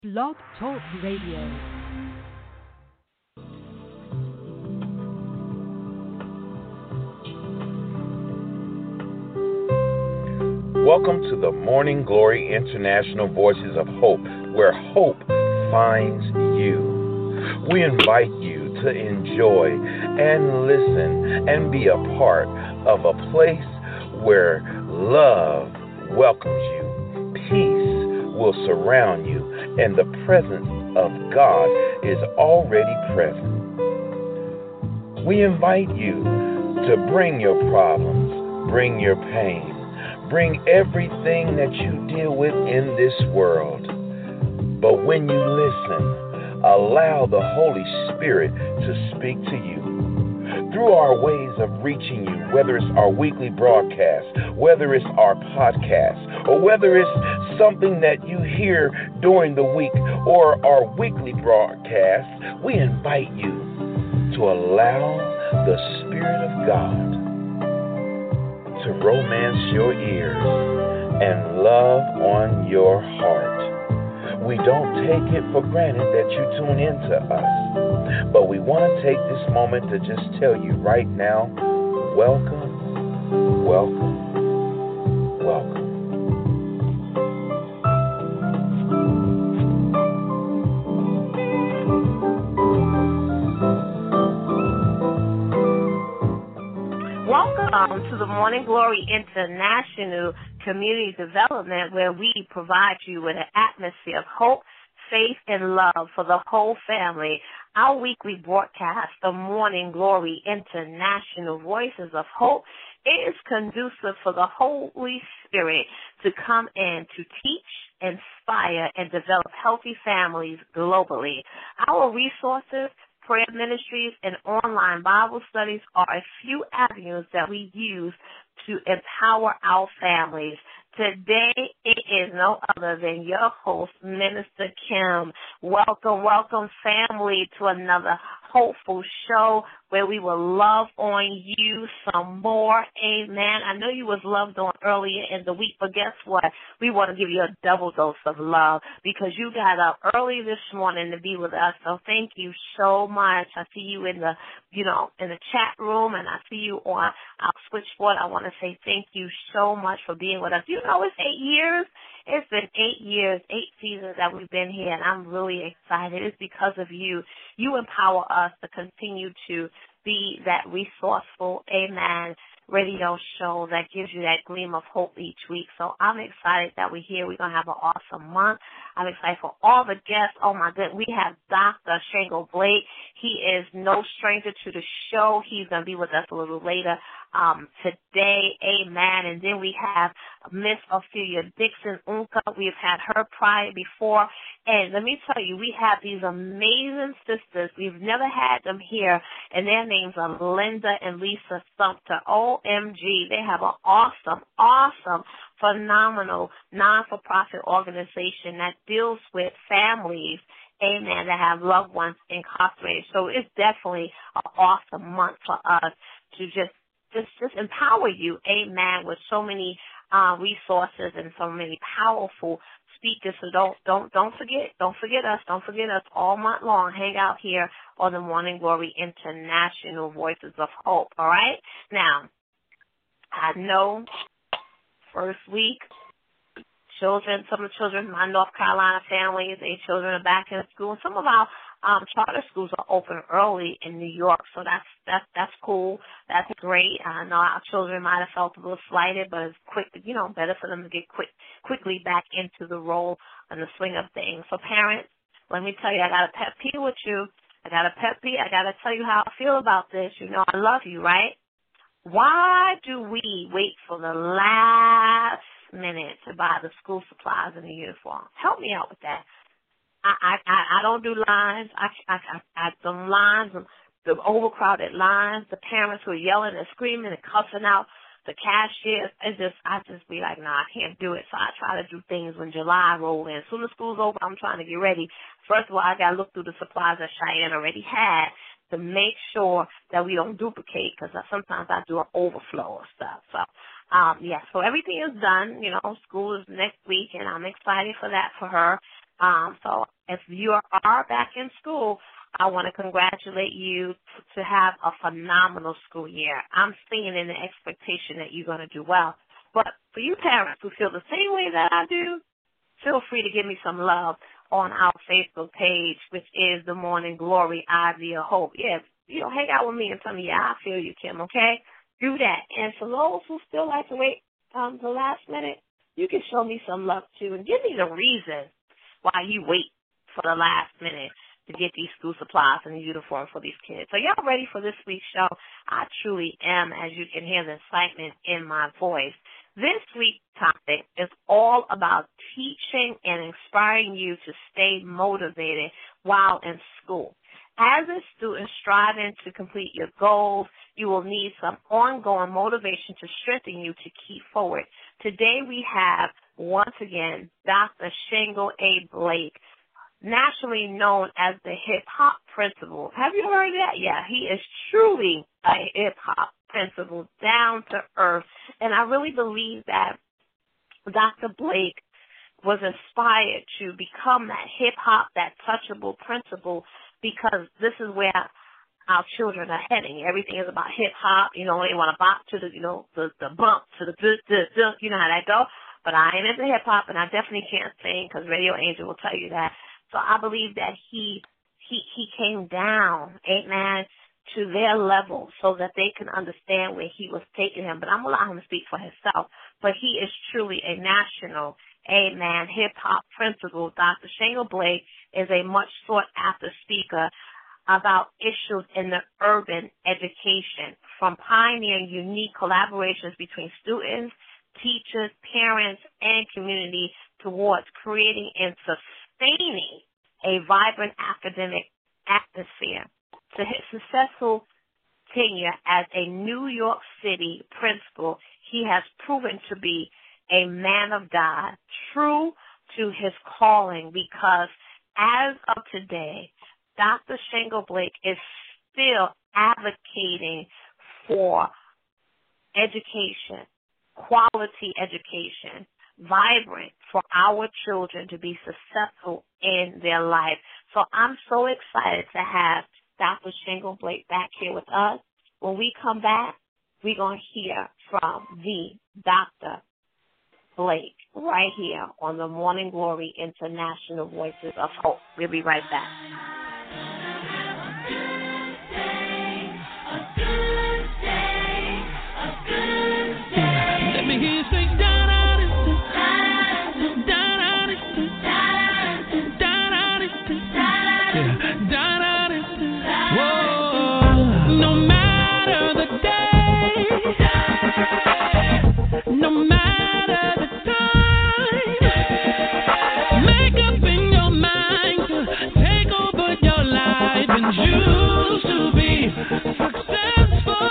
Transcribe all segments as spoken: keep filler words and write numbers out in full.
Blog Talk Radio. Welcome to the Morning Glory International Voices of Hope, where hope finds you. We invite you to enjoy and listen and be a part of a place where love welcomes you, peace will surround you, and the presence of God is already present. We invite you to bring your problems, bring your pain, bring everything that you deal with in this world. But when you listen, allow the Holy Spirit to speak to you. Through our ways of reaching you, whether it's our weekly broadcast, whether it's our podcast, or whether it's something that you hear during the week or our weekly broadcast, we invite you to allow the Spirit of God to romance your ears and love on your heart. We don't take it for granted that you tune in to us, but we want to take this moment to just tell you right now, welcome, welcome, welcome. Welcome to the Morning Glory International Community Development, where we provide you with an atmosphere of hope, faith, and love for the whole family. Our weekly broadcast, the Morning Glory International Voices of Hope, is conducive for the Holy Spirit to come in to teach, inspire, and develop healthy families globally. Our resources, prayer ministries, and online Bible studies are a few avenues that we use to empower our families. Today, it is no other than your host, Minister Kim. Welcome, welcome, family, to another hopeful show where we will love on you some more. Amen. I know you was loved on earlier in the week, but guess what? We want to give you a double dose of love because you got up early this morning to be with us. So thank you so much. I see you in the, you know, in the chat room, and I see you on our switchboard. I want to say thank you so much for being with us. You know, it's eight years. It's been eight years, eight seasons that we've been here, and I'm really excited. It's because of you. You empower us to continue to be that resourceful, amen, radio show that gives you that gleam of hope each week. So I'm excited that we're here. We're going to have an awesome month. I'm excited for all the guests. Oh, my goodness. We have Doctor Shango Blake. He is no stranger to the show. He's going to be with us a little later um, today. Amen. And then we have Miss Ophelia Dixon Unka. We've had her prior before. And let me tell you, we have these amazing sisters. We've never had them here, and their names are Linda and Lisa Sumter. O M G, they have an awesome, awesome, phenomenal non-for-profit organization that deals with families, amen, that have loved ones incarcerated. So it's definitely an awesome month for us to just just, just empower you, amen, with so many uh, resources and so many powerful speakers. So don't don't don't forget, don't forget us, don't forget us all month long. Hang out here on the Morning Glory International Voices of Hope. All right? Now, I know first week, children, some of the children in my North Carolina families, their children are back in school. Some of our um, charter schools are open early in New York, so that's that's that's cool. That's great. I know our children might have felt a little slighted, but it's quick, you know, better for them to get quick quickly back into the role and the swing of things. So parents, let me tell you, I got a pet peeve with you. I got a pet peeve. I got to tell you how I feel about this. You know, I love you, right? Why do we wait for the last minute to buy the school supplies and the uniform? Help me out with that. I I, I don't do lines. I, I, I, I the lines, the overcrowded lines, the parents who are yelling and screaming and cussing out the cashiers. It's just, I just be like, nah, I can't do it. So I try to do things when July roll in. As soon as school's over, I'm trying to get ready. First of all, I got to look through the supplies that Cheyenne already had to make sure that we don't duplicate, because sometimes I do an overflow of stuff. So, um, yeah, so everything is done. You know, school is next week, and I'm excited for that for her. Um, so if you are back in school, I want to congratulate you to have a phenomenal school year. I'm seeing in the expectation that you're going to do well. But for you parents who feel the same way that I do, feel free to give me some love on our Facebook page, which is The Morning Glory, Ivy of Hope. Yeah, you know, hang out with me and tell me, yeah, I feel you, Kim, okay? Do that. And for those who still like to wait um, the last minute, you can show me some love, too, and give me the reason why you wait for the last minute to get these school supplies and the uniform for these kids. So y'all ready for this week's show? I truly am, as you can hear the excitement in my voice. This week's topic is all about teaching and inspiring you to stay motivated while in school. As a student striving to complete your goals, you will need some ongoing motivation to strengthen you to keep forward. Today we have, once again, Doctor Shingle A. Blake, nationally known as the hip-hop principal. Have you heard that? Yeah, he is truly a hip-hop principal, down to earth. And I really believe that Doctor Blake was inspired to become that hip-hop, that touchable principal, because this is where our children are heading. Everything is about hip-hop. You know, they want to bop to the, you know, the, the bump, to the duh, duh, duh. You know how that go. But I ain't into hip-hop, and I definitely can't sing, because Radio Angel will tell you that. So I believe that he he he came down, amen, to their level so that they can understand where he was taking him. But I'm going to allow him to speak for himself. But he is truly a national, amen, hip-hop principal. Doctor Shingle Blake is a much sought-after speaker about issues in the urban education, from pioneering unique collaborations between students, teachers, parents, and community towards creating and sustaining a vibrant academic atmosphere. To his successful tenure as a New York City principal, he has proven to be a man of God, true to his calling, because as of today, Doctor Shingle Blake is still advocating for education, quality education, vibrant for our children to be successful in their life. So I'm so excited to have Doctor Shingle Blake back here with us. When we come back, we're going to hear from the Doctor Blake right here on the Morning Glory International Voices of Hope. We'll be right back. Let me hear you say used to be successful.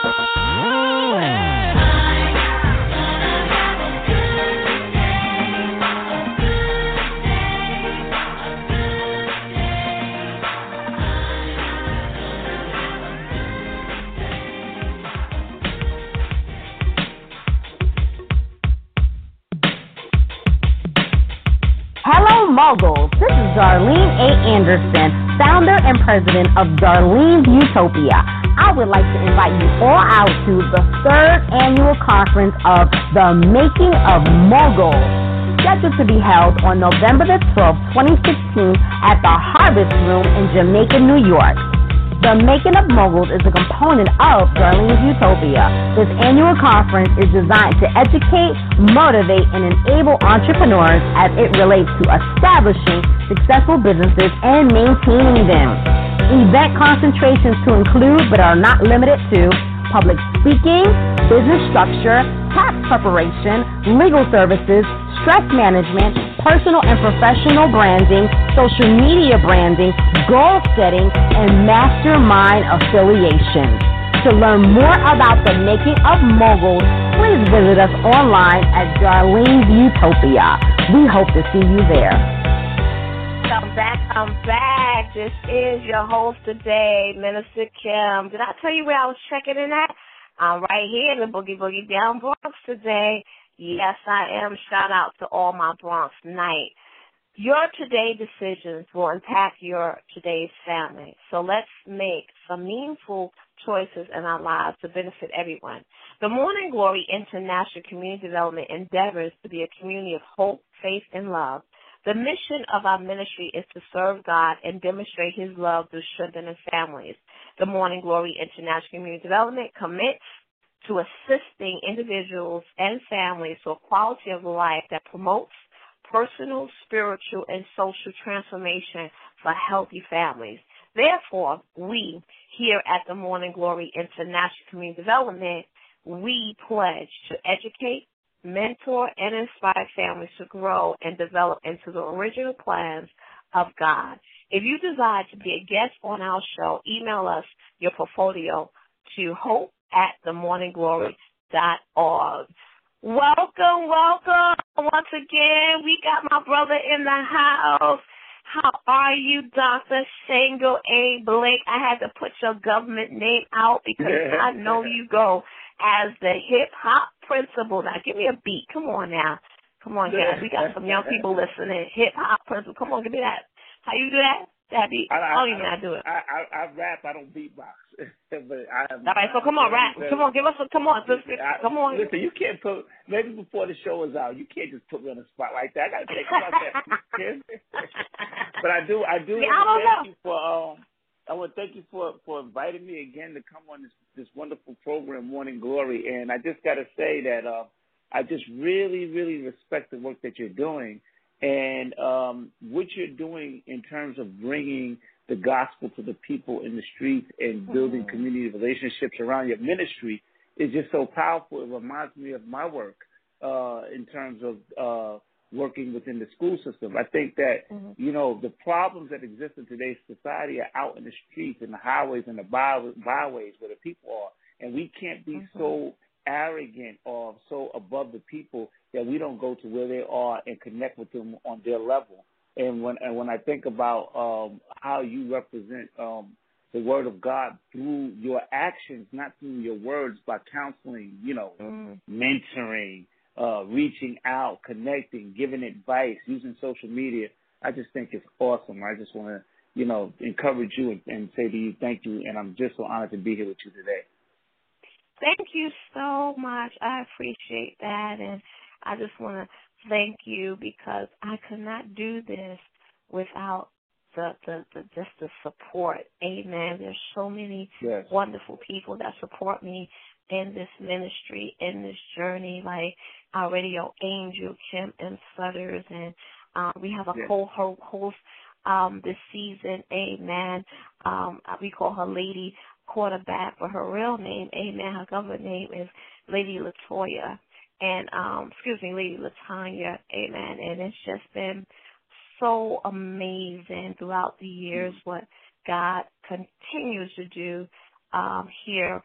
Hello, Moguls. This is Darlene A. Anderson, founder and president of Darlene's Utopia. I would like to invite you all out to the third annual conference of The Making of Moguls, scheduled to be held on November the twelfth, twenty sixteen at the Harvest Room in Jamaica, New York. The Making of Moguls is a component of Darlene's Utopia. This annual conference is designed to educate, motivate, and enable entrepreneurs as it relates to establishing successful businesses and maintaining them. Event concentrations to include, but are not limited to, public speaking, business structure, tax preparation, legal services, stress management, personal and professional branding, social media branding, goal setting, and mastermind affiliations. To learn more about the Making of Moguls, please visit us online at Darlene's Utopia. We hope to see you there. I'm back, I'm back. This is your host today, Minister Kim. Did I tell you where I was checking in at? I'm right here in the Boogie Boogie Down Bronx today. Yes, I am. Shout out to all my Bronx Night Your today decisions will impact your today's family. So let's make some meaningful choices in our lives to benefit everyone. The Morning Glory International Community Development endeavors to be a community of hope, faith, and love. The mission of our ministry is to serve God and demonstrate His love through strengthening families. The Morning Glory International Community Development commits to assisting individuals and families to a quality of life that promotes personal, spiritual, and social transformation for healthy families. Therefore, we here at the Morning Glory International Community Development, we pledge to educate, mentor, and inspire families to grow and develop into the original plans of God. If you desire to be a guest on our show, email us your portfolio to hope at the morning glory dot org. Welcome, welcome. Once again, we got my brother in the house. How are you, Doctor Shango A. Blake? I had to put your government name out because I know you go as the hip-hop principal. Now, give me a beat. Come on now. Come on, guys. We got some young people listening. Hip-hop principal. Come on, give me that. How you do that? That beat? I, I, I don't even know how to do it. I, I, I rap. I don't beatbox. but I have, All right, so come on, rap. Come on, give us a, come on. Listen, I, come on. Listen, you can't put, maybe before the show is out, you can't just put me on the spot like that. I got to think about that. But I do, I do yeah, want to thank know. you for, um, I want to thank you for, for inviting me again to come on this, this wonderful program, Morning Glory. And I just got to say that uh, I just really, really respect the work that you're doing. And um, what you're doing in terms of bringing the gospel to the people in the streets and building mm-hmm. community relationships around your ministry is just so powerful. It reminds me of my work uh, in terms of uh, working within the school system. I think that, mm-hmm. you know, the problems that exist in today's society are out in the streets, in the highways, and the by- byways where the people are. And we can't be mm-hmm. so arrogant or so above the people that we don't go to where they are and connect with them on their level. And when and when I think about um, how you represent um, the Word of God through your actions, not through your words, by counseling, you know, mm. mentoring, uh, reaching out, connecting, giving advice, using social media, I just think it's awesome. I just want to, you know, encourage you and, and say to you, thank you, and I'm just so honored to be here with you today. Thank you so much. I appreciate that, and I just want to thank you because I could not do this without the, the, the just the support. Amen. There's so many yes. wonderful people that support me in this ministry, in this journey, like our radio angel, Kim M. Sutters, and um, we have a yes. co-host um, this season, amen. Um, we call her Lady Quarterback, but her real name, amen, her government name is Lady Latoya. And, um, excuse me, Lady Latanya, amen. And it's just been so amazing throughout the years what God continues to do um, here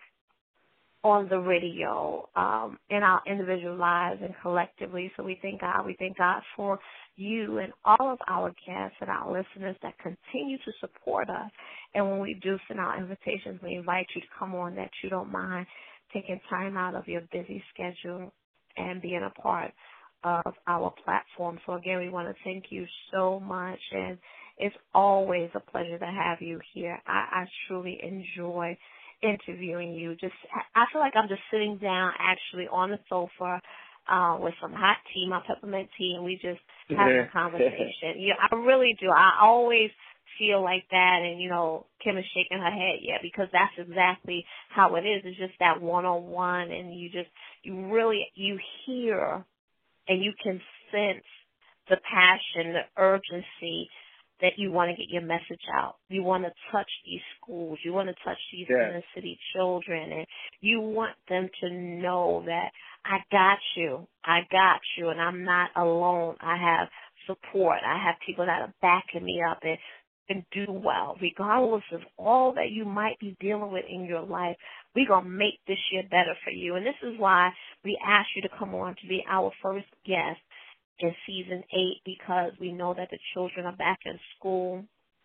on the radio, um, in our individual lives and collectively. So we thank God. We thank God for you and all of our guests and our listeners that continue to support us. And when we do send out invitations, we invite you to come on, that you don't mind taking time out of your busy schedule and being a part of our platform. So, again, we want to thank you so much, and it's always a pleasure to have you here. I, I truly enjoy interviewing you. Just, I feel like I'm just sitting down actually on the sofa uh, with some hot tea, my peppermint tea, and we just have a conversation. Yeah, I really do. I always feel like that, and, you know, Kim is shaking her head, yeah, because that's exactly how it is. It's just that one-on-one, and you just, you really, you hear and you can sense the passion, the urgency that you want to get your message out. You want to touch these schools. You want to touch these yeah. inner city children, and you want them to know that I got you. I got you, and I'm not alone. I have support. I have people that are backing me up and, and do well, regardless of all that you might be dealing with in your life. We're going to make this year better for you. And this is why we asked you to come on to be our first guest in season eight, because we know that the children are back in school.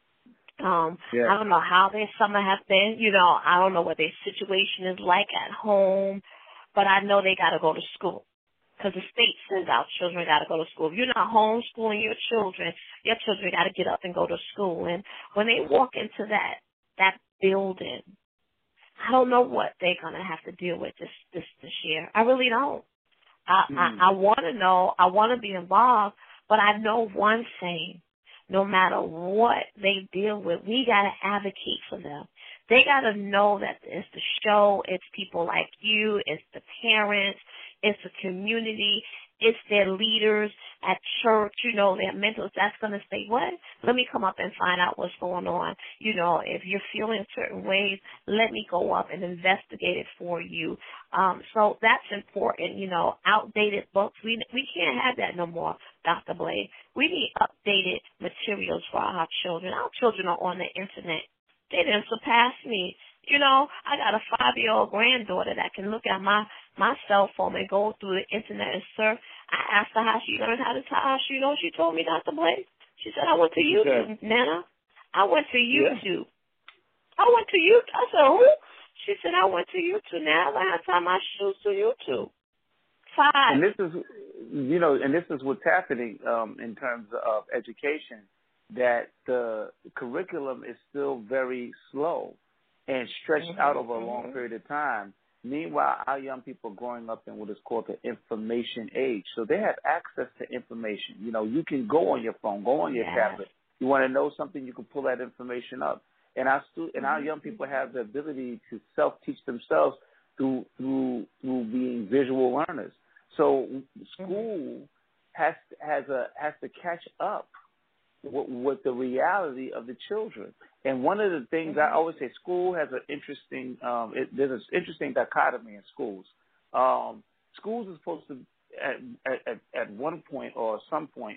Um, yeah. I don't know how their summer has been. You know, I don't know what their situation is like at home, but I know they got to go to school. because the state sends out children got to go to school. If you're not homeschooling your children, your children got to get up and go to school. And when they walk into that that building, I don't know what they're going to have to deal with this this, this year. I really don't. I, mm. I, I want to know. I want to be involved, but I know one thing. No matter what they deal with, we got to advocate for them. They got to know that it's the show, it's people like you, it's the parents, it's the community, it's their leaders at church, you know, their mentors. That's going to say, what? Let me come up and find out what's going on. You know, if you're feeling certain ways, let me go up and investigate it for you. Um, so that's important, you know, outdated books. We we can't have that no more, Doctor Blade. We need updated materials for our children. Our children are on the Internet. They didn't surpass me. You know, I got a five-year-old granddaughter that can look at my, my cell phone and go through the Internet and surf. I asked her how she learned how to tie. You know, she told me, Doctor Blake. She said, I went to YouTube, okay. Nana. I went to YouTube. Yeah. I went to YouTube. I said, who? She said, I went to YouTube. Now I learned how to tie my shoes to YouTube. Five. And this is, you know, and this is what's happening um, in terms of education, that the curriculum is still very slow and stretched mm-hmm. out over a long mm-hmm. period of time. Meanwhile, our young people are growing up in what is called the information age. So they have access to information. You know, you can go on your phone, go on your yes. tablet. You want to know something, you can pull that information up. And our stu- and our young people have the ability to self-teach themselves through through through being visual learners. So school mm-hmm. has has a has to catch up with, with the reality of the children. And one of the things mm-hmm. I always say, school has an interesting, um, it, there's an interesting dichotomy in schools. Um, schools are supposed to, at, at, at one point or some point,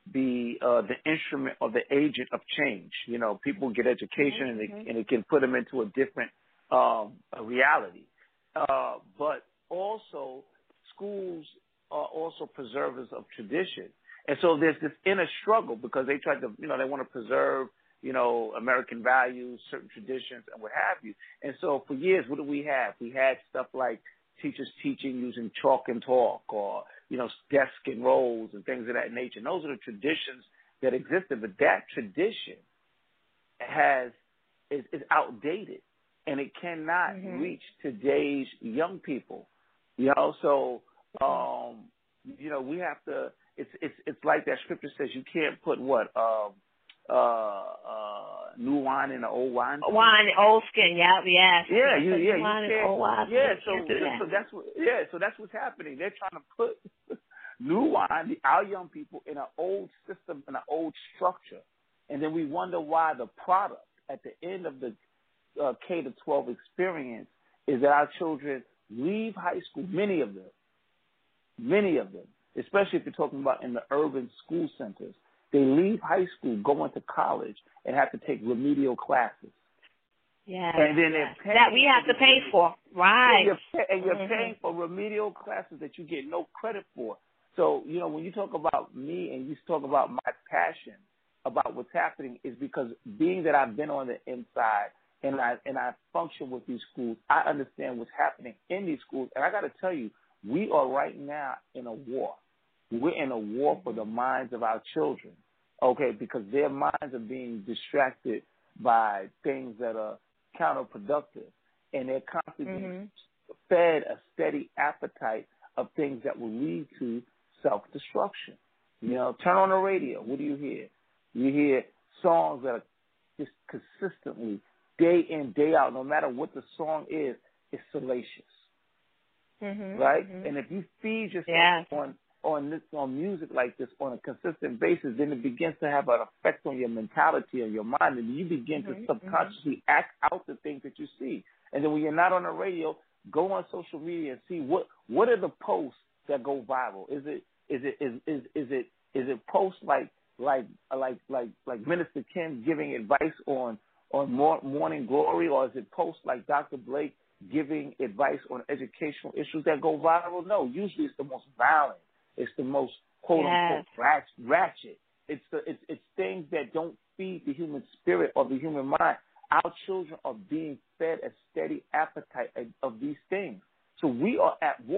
be uh, the instrument or the agent of change. You know, people get education mm-hmm. and, they, and it can put them into a different um, a reality. Uh, but also, schools are also preservers of tradition. And so there's this inner struggle because they try to, you know, they want to preserve, you know, American values, certain traditions, and what have you. And so for years, what do we have? We had stuff like teachers teaching using chalk and talk, or, you know, desk and rows and things of that nature. And those are the traditions that existed. But that tradition has is, is outdated, and it cannot mm-hmm. reach today's young people. You know, so, um, you know, we have to, it's, it's, it's like that scripture says, you can't put what, um, uh, uh, new wine in the old wine. Wine, old skin, yeah, yeah. Yeah, you, yeah, wine you can't. Old wine, yeah, so, so, that. so that's what, yeah, so that's what's happening. They're trying to put new wine, our young people, in an old system, in an old structure, and then we wonder why the product at the end of the uh, K to twelve experience is that our children leave high school. Many of them, many of them, especially if you're talking about in the urban school centers. They leave high school, go into college, and have to take remedial classes. Yeah, and then they're paying that we have to pay for, right? And you're, pay, and you're mm-hmm. paying for remedial classes that you get no credit for. So, you know, when you talk about me and you talk about my passion about what's happening, is because being that I've been on the inside and I and I function with these schools, I understand what's happening in these schools. And I got to tell you, we are right now in a war. We're in a war for the minds of our children, okay, because their minds are being distracted by things that are counterproductive, and they're constantly mm-hmm. fed a steady appetite of things that will lead to self-destruction. You know, turn on the radio. What do you hear? You hear songs that are just consistently, day in, day out, no matter what the song is, it's salacious, mm-hmm, right? Mm-hmm. And if you feed yourself yeah. on on this on music like this on a consistent basis, then it begins to have an effect on your mentality and your mind, and you begin mm-hmm, to subconsciously mm-hmm. act out the things that you see. And then when you're not on the radio, go on social media and see what what are the posts that go viral. Is it is it is is, is it is it posts like like like like like Minister Kim giving advice on on morning glory, or is it posts like Doctor Blake giving advice on educational issues that go viral? No, usually it's the most violent. It's the most quote yes. unquote ratchet. It's the it's it's things that don't feed the human spirit or the human mind. Our children are being fed a steady appetite of these things. So we are at war.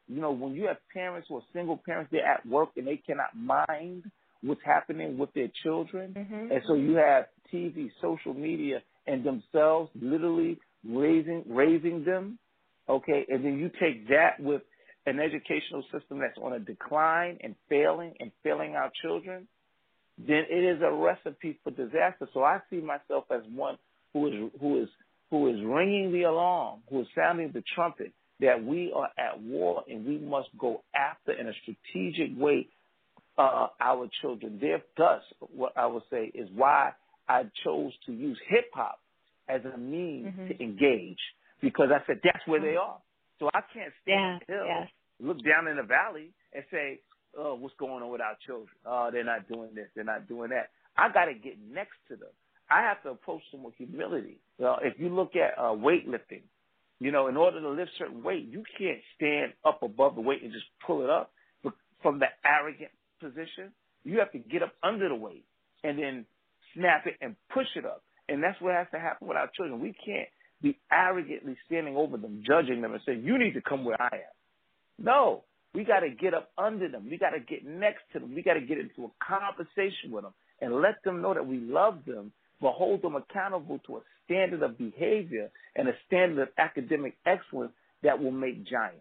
You know, when you have parents who are single parents, they're at work and they cannot mind what's happening with their children. Mm-hmm. And so you have T V, social media, and themselves literally raising raising them, okay? And then you take that with an educational system that's on a decline and failing and failing our children, then it is a recipe for disaster. So I see myself as one who is who is who is ringing the alarm, who is sounding the trumpet that we are at war and we must go after in a strategic way uh, our children. There, thus, what I would say is why I chose to use hip hop as a means mm-hmm. to engage, because I said that's where they are. So I can't stand yeah, still, yes. look down in the valley and say, oh, what's going on with our children? Oh, they're not doing this, they're not doing that. I got to get next to them. I have to approach them with humility. Well, if you look at uh, weightlifting, you know, in order to lift certain weight, you can't stand up above the weight and just pull it up from the arrogant position. You have to get up under the weight and then snap it and push it up. And that's what has to happen with our children. We can't be arrogantly standing over them, judging them and saying, you need to come where I am. No, we got to get up under them. We got to get next to them. We got to get into a conversation with them and let them know that we love them, but hold them accountable to a standard of behavior and a standard of academic excellence that will make giants.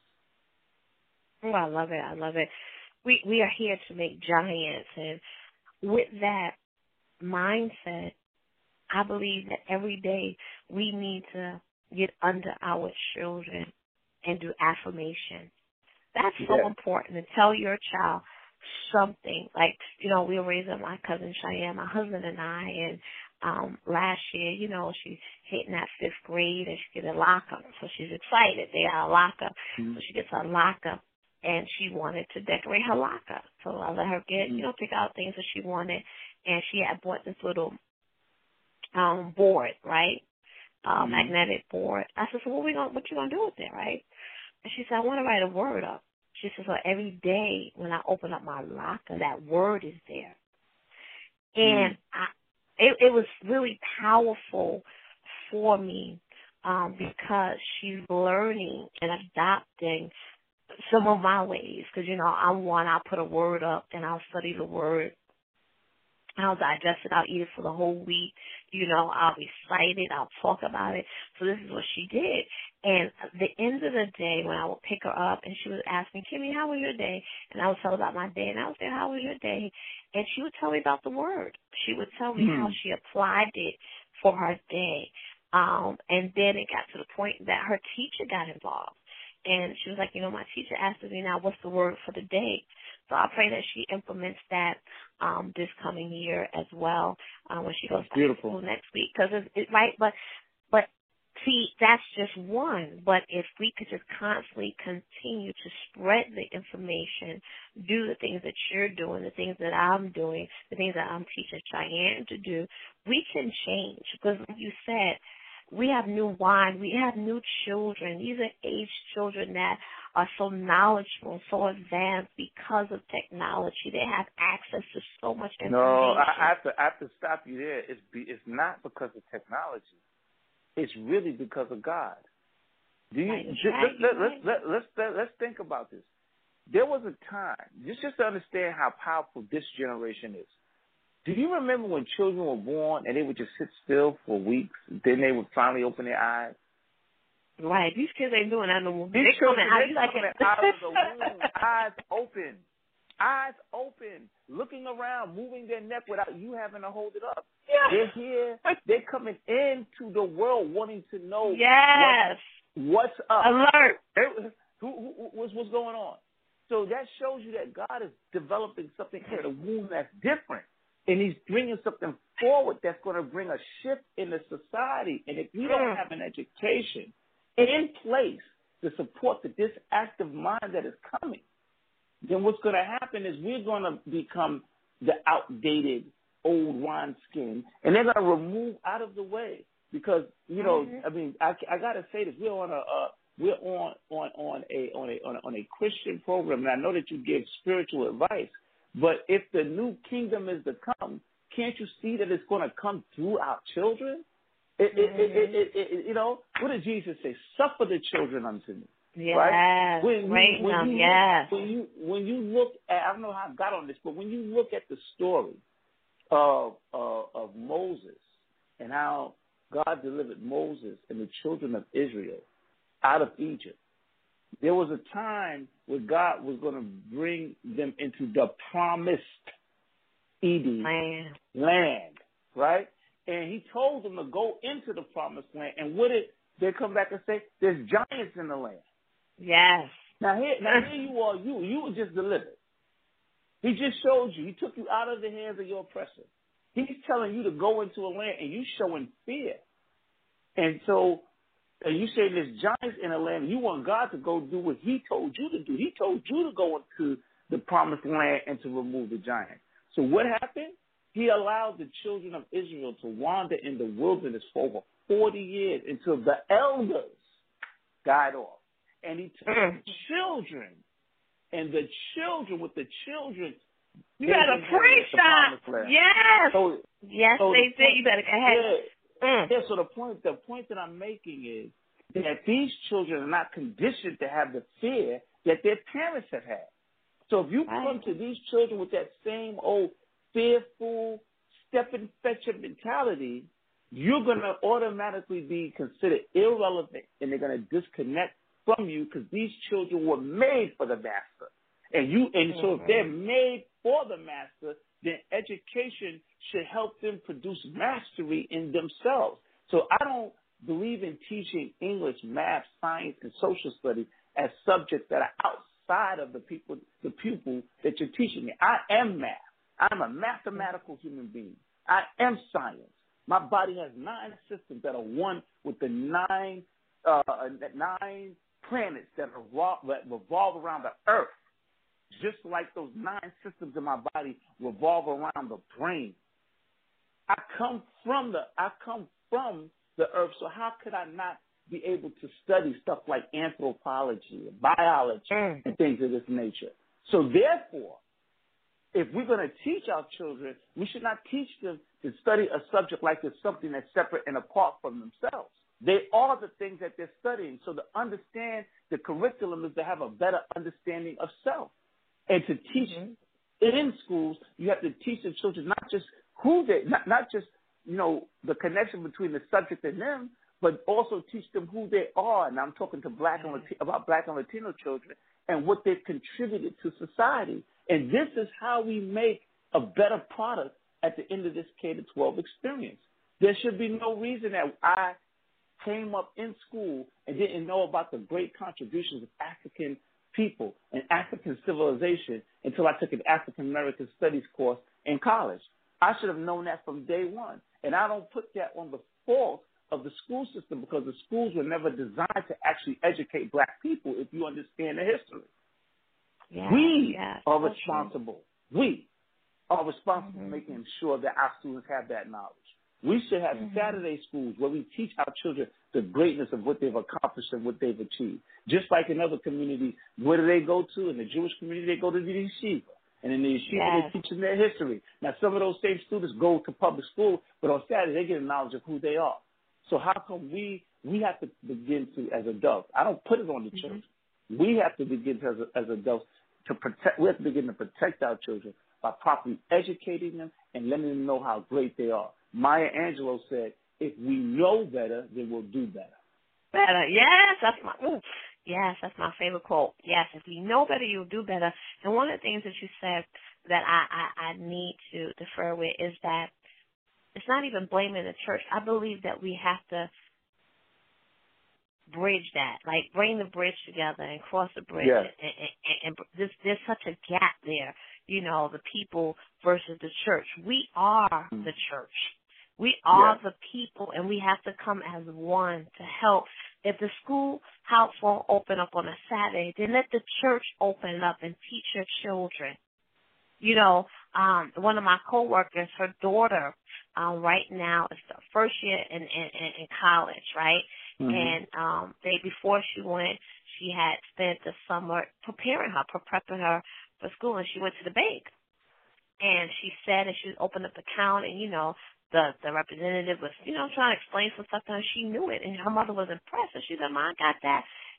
Oh, I love it. I love it. We we are here to make giants, and with that mindset, I believe that every day we need to get under our children and do affirmation. That's so yeah. important, to tell your child something. Like, you know, we were raising my cousin Cheyenne, my husband and I, and um, last year, you know, she's hitting that fifth grade and she gets a lockup. So she's excited. They got a lockup. Mm-hmm. So she gets a lockup, and she wanted to decorate her lockup. So I let her get, mm-hmm. you know, pick out things that she wanted, and she had bought this little um, board, right, uh, mm-hmm. magnetic board. I said, so what we gonna, what you gonna do with it, right? And she said, I want to write a word up. She said, so every day when I open up my locker, that word is there. And mm. I, it, it was really powerful for me um, because she's learning and adopting some of my ways. Because, you know, I'm one, I'll put a word up and I'll study the word. I'll digest it. I'll eat it for the whole week. You know, I'll recite it. I'll talk about it. So this is what she did. And at the end of the day, when I would pick her up and she would ask me, Kimmy, how was your day? And I would tell her about my day. And I would say, how was your day? And she would tell me about the word. She would tell me mm-hmm. how she applied it for her day. Um, and then it got to the point that her teacher got involved. And she was like, you know, my teacher asked me now, what's the word for the day? So I pray that she implements that um, this coming year as well uh, when she goes back to school next week. Because it's, it's right, but but see, that's just one. But if we could just constantly continue to spread the information, do the things that you're doing, the things that I'm doing, the things that I'm teaching Cheyenne to do, we can change. Because like you said, we have new wine. We have new children. These are aged children that are so knowledgeable, so advanced because of technology. They have access to so much information. No, I, I, have, to, I have to stop you there. It's, be, it's not because of technology. It's really because of God. Do you? Right, just, right, let, let, right. let, let's, let, let's think about this. There was a time, just, just to understand how powerful this generation is. Do you remember when children were born and they would just sit still for weeks, then they would finally open their eyes? Right. These kids ain't doing that no more. These They're children, coming they're out, coming like out of the womb, eyes open, eyes open, looking around, moving their neck without you having to hold it up. Yeah. They're here. They're coming into the world wanting to know yes. what, what's up. Alert. Who, who, who, what's, what's going on? So that shows you that God is developing something here in the womb that's different. And he's bringing something forward that's going to bring a shift in the society. And if we don't have an education in place to support the, this active mind that is coming, then what's going to happen is we're going to become the outdated old wineskin, and they're going to remove out of the way because, you know, mm-hmm. I mean, I, I got to say this. We're on a uh, we're on on on a on a on a, on a Christian program, and I know that you give spiritual advice. But if the new kingdom is to come, can't you see that it's going to come through our children? It, it, it, it, it, it, you know, what did Jesus say? Suffer the children unto me. Yes, right? When raise you, when them, you yes. Look, when you when you look at, I don't know how I got on this, but when you look at the story of uh, of Moses and how God delivered Moses and the children of Israel out of Egypt, there was a time where God was going to bring them into the promised Eden land. land, right? And he told them to go into the promised land. And what did they come back and say? There's giants in the land. Yes. Now here, now here you are, you you were just delivered. He just showed you. He took you out of the hands of your oppressor. He's telling you to go into a land, and you showing fear. And so, and you say there's giants in the land. You want God to go do what He told you to do. He told you to go into the promised land and to remove the giant. So what happened? He allowed the children of Israel to wander in the wilderness for over forty years until the elders died off. And he took the children, and the children with the children. You better preach, son. Yes. So, yes, so they the say point, you better go ahead. Yeah, Mm. yeah, so the point, the point that I'm making is that these children are not conditioned to have the fear that their parents have had. So if you Right. come to these children with that same old fearful, step and fetch mentality, you're going to automatically be considered irrelevant, and they're going to disconnect from you because these children were made for the master. And you, and so if they're made for the master, then education should help them produce mastery in themselves. So I don't believe in teaching English, math, science, and social studies as subjects that are outside of the people, the pupil that you're teaching me. I am math. I'm a mathematical human being. I am science. My body has nine systems that are one with the nine, uh, nine planets that revolve, that revolve around the Earth. Just like those nine systems in my body revolve around the brain. I come from the I come from the earth, so how could I not be able to study stuff like anthropology and biology Mm. and things of this nature? So therefore, if we're going to teach our children, we should not teach them to study a subject like it's something that's separate and apart from themselves. They are the things that they're studying. So to understand the curriculum is to have a better understanding of self. And to teach mm-hmm. in schools, you have to teach the children not just who they, not, not just, you know, the connection between the subject and them, but also teach them who they are. And I'm talking to black and Latino, about black and Latino children and what they've contributed to society. And this is how we make a better product at the end of this K to twelve experience. There should be no reason that I came up in school and didn't know about the great contributions of African people and African civilization until I took an African American Studies course in college. I should have known that from day one. And I don't put that on the fault of the school system because the schools were never designed to actually educate black people if you understand the history. Yeah, we yeah, are responsible. True. We are responsible mm-hmm. for making sure that our students have that knowledge. We should have mm-hmm. Saturday schools where we teach our children the greatness of what they've accomplished and what they've achieved. Just like in other communities, where do they go to? In the Jewish community, they go to the yeshiva. And in the yeshiva, yes. they teach them their history. Now, some of those same students go to public school, but on Saturday, they get a knowledge of who they are. So how come we we have to begin to, as adults, I don't put it on the mm-hmm. children. We have to begin to, as, as adults to protect, we have to begin to protect our children by properly educating them and letting them know how great they are. Maya Angelou said, if we know better, then we'll do better. Better, yes, that's my, ooh, yes, that's my favorite quote. Yes, if we know better, you'll do better. And one of the things that you said that I, I, I need to defer with is that it's not even blaming the church. I believe that we have to bridge that, like bring the bridge together and cross the bridge. Yes. And, and, and, and there's, there's such a gap there, you know, the people versus the church. We are mm-hmm. the church. We are yes. the people, and we have to come as one to help. If the school house won't open up on a Saturday, then let the church open up and teach your children. You know, um, one of my coworkers, her daughter, um, right now is the first year in, in, in college, right? Mm-hmm. And um, the day before she went, she had spent the summer preparing her, prepping her for school, and she went to the bank. And she said, and she opened up the account, and, you know, the the representative was, you know, trying to explain some stuff to her. She knew it, and her mother was impressed. And she said, Mom, I got that.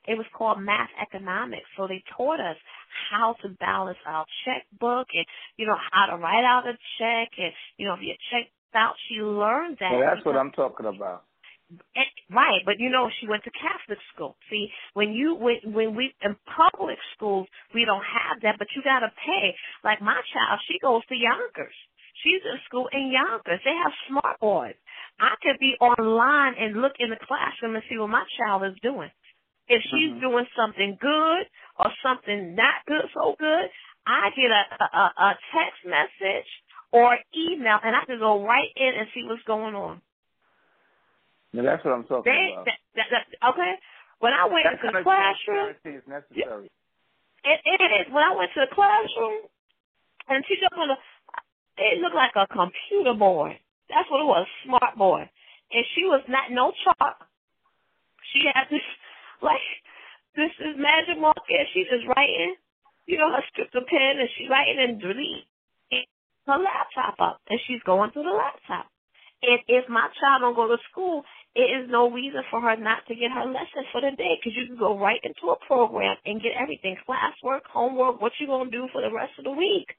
it was called math economics. So they taught us how to balance our checkbook and, you know, how to write out a check. And, you know, if your check's out, she learned that. Well, that's what I'm talking about. It, right, but you know, she went to Catholic school. See, when you when when we in public schools, we don't have that, but you got to pay. Like my child, she goes to Yonkers. She's in school in Yonkers. They have smart boards. I could be online and look in the classroom and see what my child is doing. If she's mm-hmm. doing something good or something not good, so good, I get a, a a text message or email, and I can go right in and see what's going on. Now, that's what I'm talking they, about. That, that, that, okay. When I went that into the classroom, is necessary. It, it is. When I went to the classroom, and she just on a, it looked like a computer board. That's what it was, smart board. And she was not no chalk. She had this, like, this is magic marker. And she's just writing, you know, her script of pen, and she's writing and delete her laptop up, and she's going through the laptop. And if my child don't go to school, it is no reason for her not to get her lesson for the day, because you can go right into a program and get everything, classwork, homework, what you going to do for the rest of the week.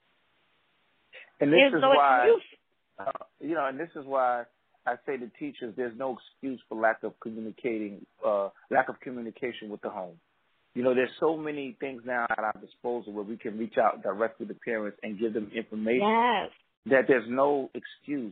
And this There's is no why, excuse. uh, you know, and this is why I say to teachers, there's no excuse for lack of communicating, uh, lack of communication with the home. You know, there's so many things now at our disposal where we can reach out directly to parents and give them information Yes. that there's no excuse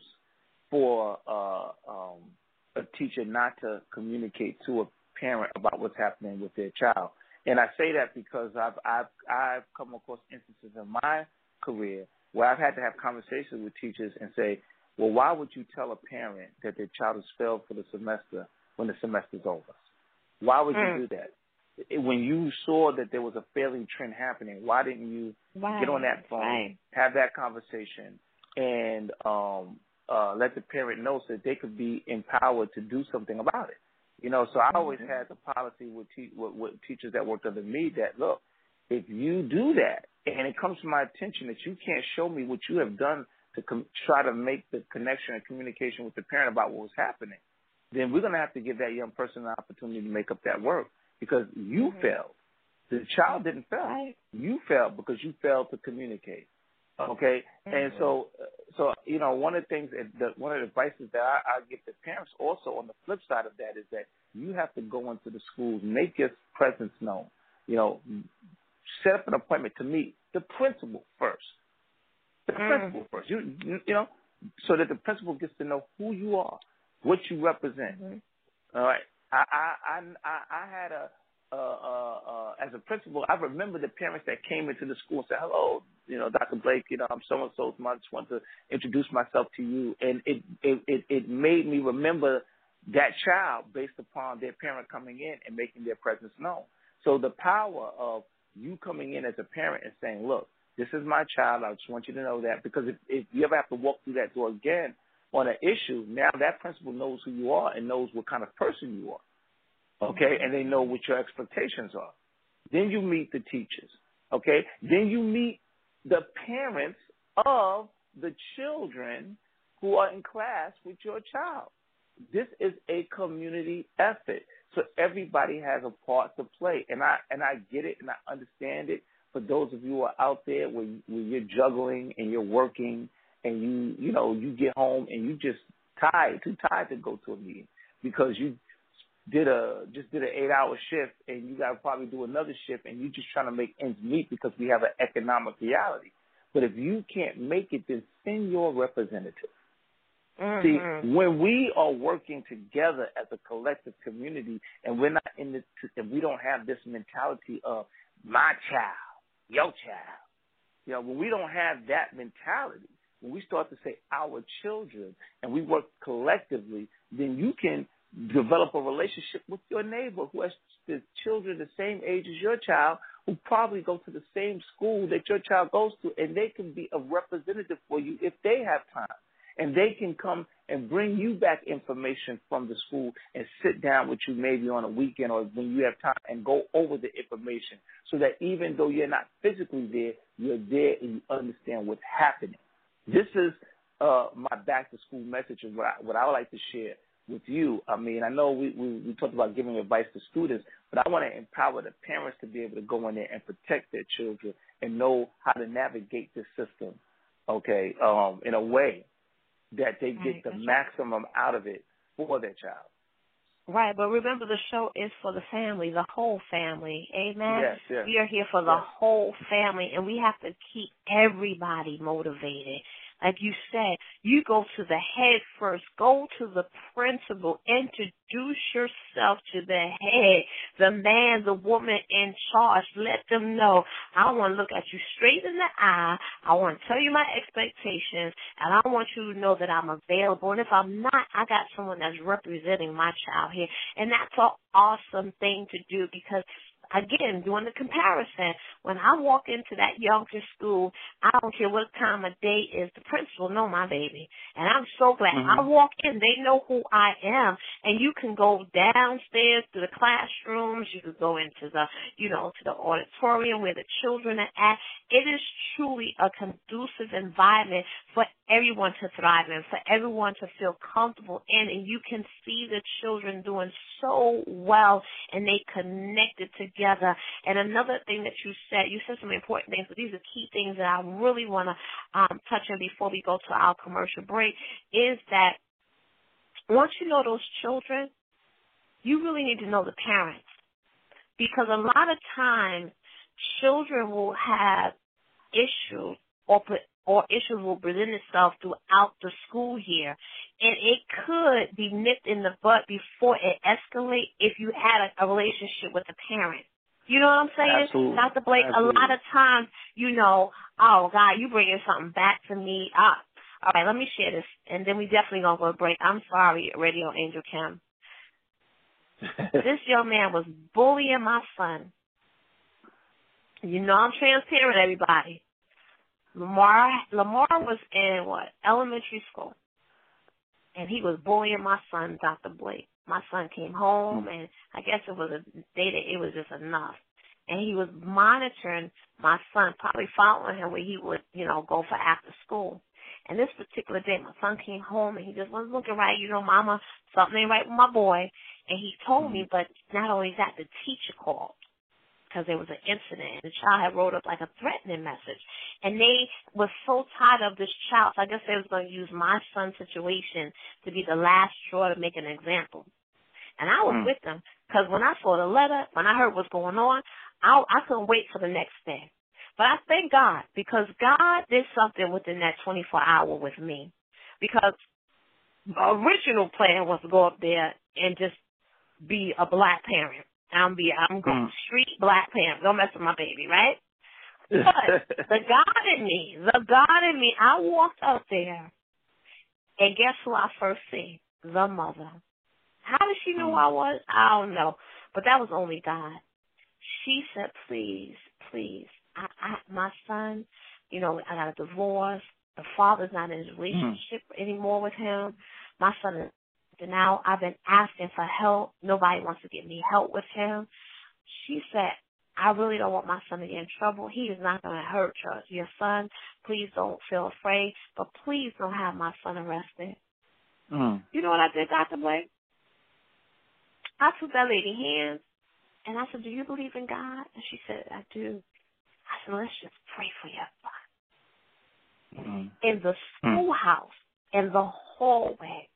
for uh, um, a teacher not to communicate to a parent about what's happening with their child. And I say that because I've I've I've come across instances in my career where I've had to have conversations with teachers and say, well, why would you tell a parent that their child is failed for the semester when the semester's over? Why would mm. you do that? When you saw that there was a failing trend happening, why didn't you right. get on that phone, right. have that conversation, and um, uh, let the parent know so that they could be empowered to do something about it? You know, so I mm-hmm. always had the policy with, te- with, with teachers that worked under me that, look, if you do that and it comes to my attention that you can't show me what you have done to com- try to make the connection and communication with the parent about what was happening, then we're going to have to give that young person an opportunity to make up that work. Because you mm-hmm. failed. The child didn't fail. Right. You failed because you failed to communicate. Okay? Mm-hmm. And so, so you know, one of the things, that, one of the advices that I, I give to parents also on the flip side of that is that you have to go into the schools, make your presence known. You know, set up an appointment to meet the principal first. The mm-hmm. principal first. You, you know, so that the principal gets to know who you are, what you represent. Mm-hmm. All right? I, I I I had a uh, uh, uh, as a principal, I remember the parents that came into the school and said, "Hello, you know, Doctor Blake, you know, I'm so and so. I just want to introduce myself to you," and it it it, it made me remember that child based upon their parent coming in and making their presence known. So the power of you coming in as a parent and saying, "Look, this is my child. I just want you to know that," because if, if you ever have to walk through that door again on an issue, now that principal knows who you are and knows what kind of person you are, okay? And they know what your expectations are. Then you meet the teachers, okay? Then you meet the parents of the children who are in class with your child. This is a community effort, so everybody has a part to play, and I and I get it and I understand it. For those of you who are out there where, where you're juggling and you're working, and you, you know, you get home and you just tired, too tired to go to a meeting because you did a just did an eight-hour shift and you got to probably do another shift and you're just trying to make ends meet because we have an economic reality. But if you can't make it, then send your representative. Mm-hmm. See, when we are working together as a collective community and we're not in this, and we don't have this mentality of my child, your child, you know, when we don't have that mentality, when we start to say our children and we work collectively, then you can develop a relationship with your neighbor who has the children the same age as your child who probably go to the same school that your child goes to, and they can be a representative for you if they have time. And they can come and bring you back information from the school and sit down with you maybe on a weekend or when you have time and go over the information so that even though you're not physically there, you're there and you understand what's happening. This is uh, my back-to-school message and what I, what I would like to share with you. I mean, I know we, we, we talked about giving advice to students, but I want to empower the parents to be able to go in there and protect their children and know how to navigate this system, okay, um, in a way that they get right, the right. maximum out of it for their child. Right, but remember the show is for the family, the whole family. Amen? Yes, yes. We are here for the yes. whole family, and we have to keep everybody motivated. Like you said, you go to the head first. Go to the principal. Introduce yourself to the head, the man, the woman in charge. Let them know, I want to look at you straight in the eye. I want to tell you my expectations, and I want you to know that I'm available. And if I'm not, I got someone that's representing my child here. And that's an awesome thing to do because, again, doing the comparison, when I walk into that youngster school, I don't care what time of day is, the principal know my baby. And I'm so glad. Mm-hmm. I walk in, they know who I am. And you can go downstairs to the classrooms, you can go into the, you know, to the auditorium where the children are at. It is truly a conducive environment for everyone to thrive in, for everyone to feel comfortable in, and you can see the children doing so well, and they connected together. And another thing that you said, you said some important things, but these are key things that I really want to um, touch on before we go to our commercial break, is that once you know those children, you really need to know the parents, because a lot of times children will have issues or put or issues will present itself throughout the school year. And it could be nipped in the bud before it escalates if you had a, a relationship with a parent. You know what I'm saying? Absolutely. Doctor Blake, Absolutely. a lot of times, you know, oh, God, you bringing something back to me. Ah, all right, let me share this, and then we definitely going to go to break. I'm sorry, Radio Angel Kim. This young man was bullying my son. You know I'm transparent, everybody. Lamar Lamar was in, what, elementary school, and he was bullying my son, Doctor Blake. My son came home, and I guess it was a day that it was just enough. And he was monitoring my son, probably following him where he would, you know, go for after school. And this particular day, my son came home, and he just wasn't looking right. You know, Mama, something ain't right with my boy. And he told me, but not only that, the teacher called, because there was an incident, and the child had wrote up like a threatening message. And they were so tired of this child, so I guess they was going to use my son's situation to be the last straw to make an example. And I was mm. with them, because when I saw the letter, when I heard what's going on, I, I couldn't wait for the next day. But I thank God, because God did something within that twenty-four hour with me. Because the original plan was to go up there and just be a black parent. I'm be I'm going mm. street black parent. Don't mess with my baby, right? But the God in me, the God in me, I walked out there, and guess who I first see? The mother. How did she know who I was? I don't know. But that was only God. She said, please, please, I, I, my son, you know, I got a divorce. The father's not in his relationship mm. anymore with him. My son is now, I've been asking for help. Nobody wants to get me help with him. She said, I really don't want my son to get in trouble. He is not going to hurt your, your son. Please don't feel afraid, but please don't have my son arrested. Mm. You know what I did, Doctor Blake? I took that lady's hands, and I said, do you believe in God? And she said, I do. I said, let's just pray for your son. Mm. In the schoolhouse, in the hallway,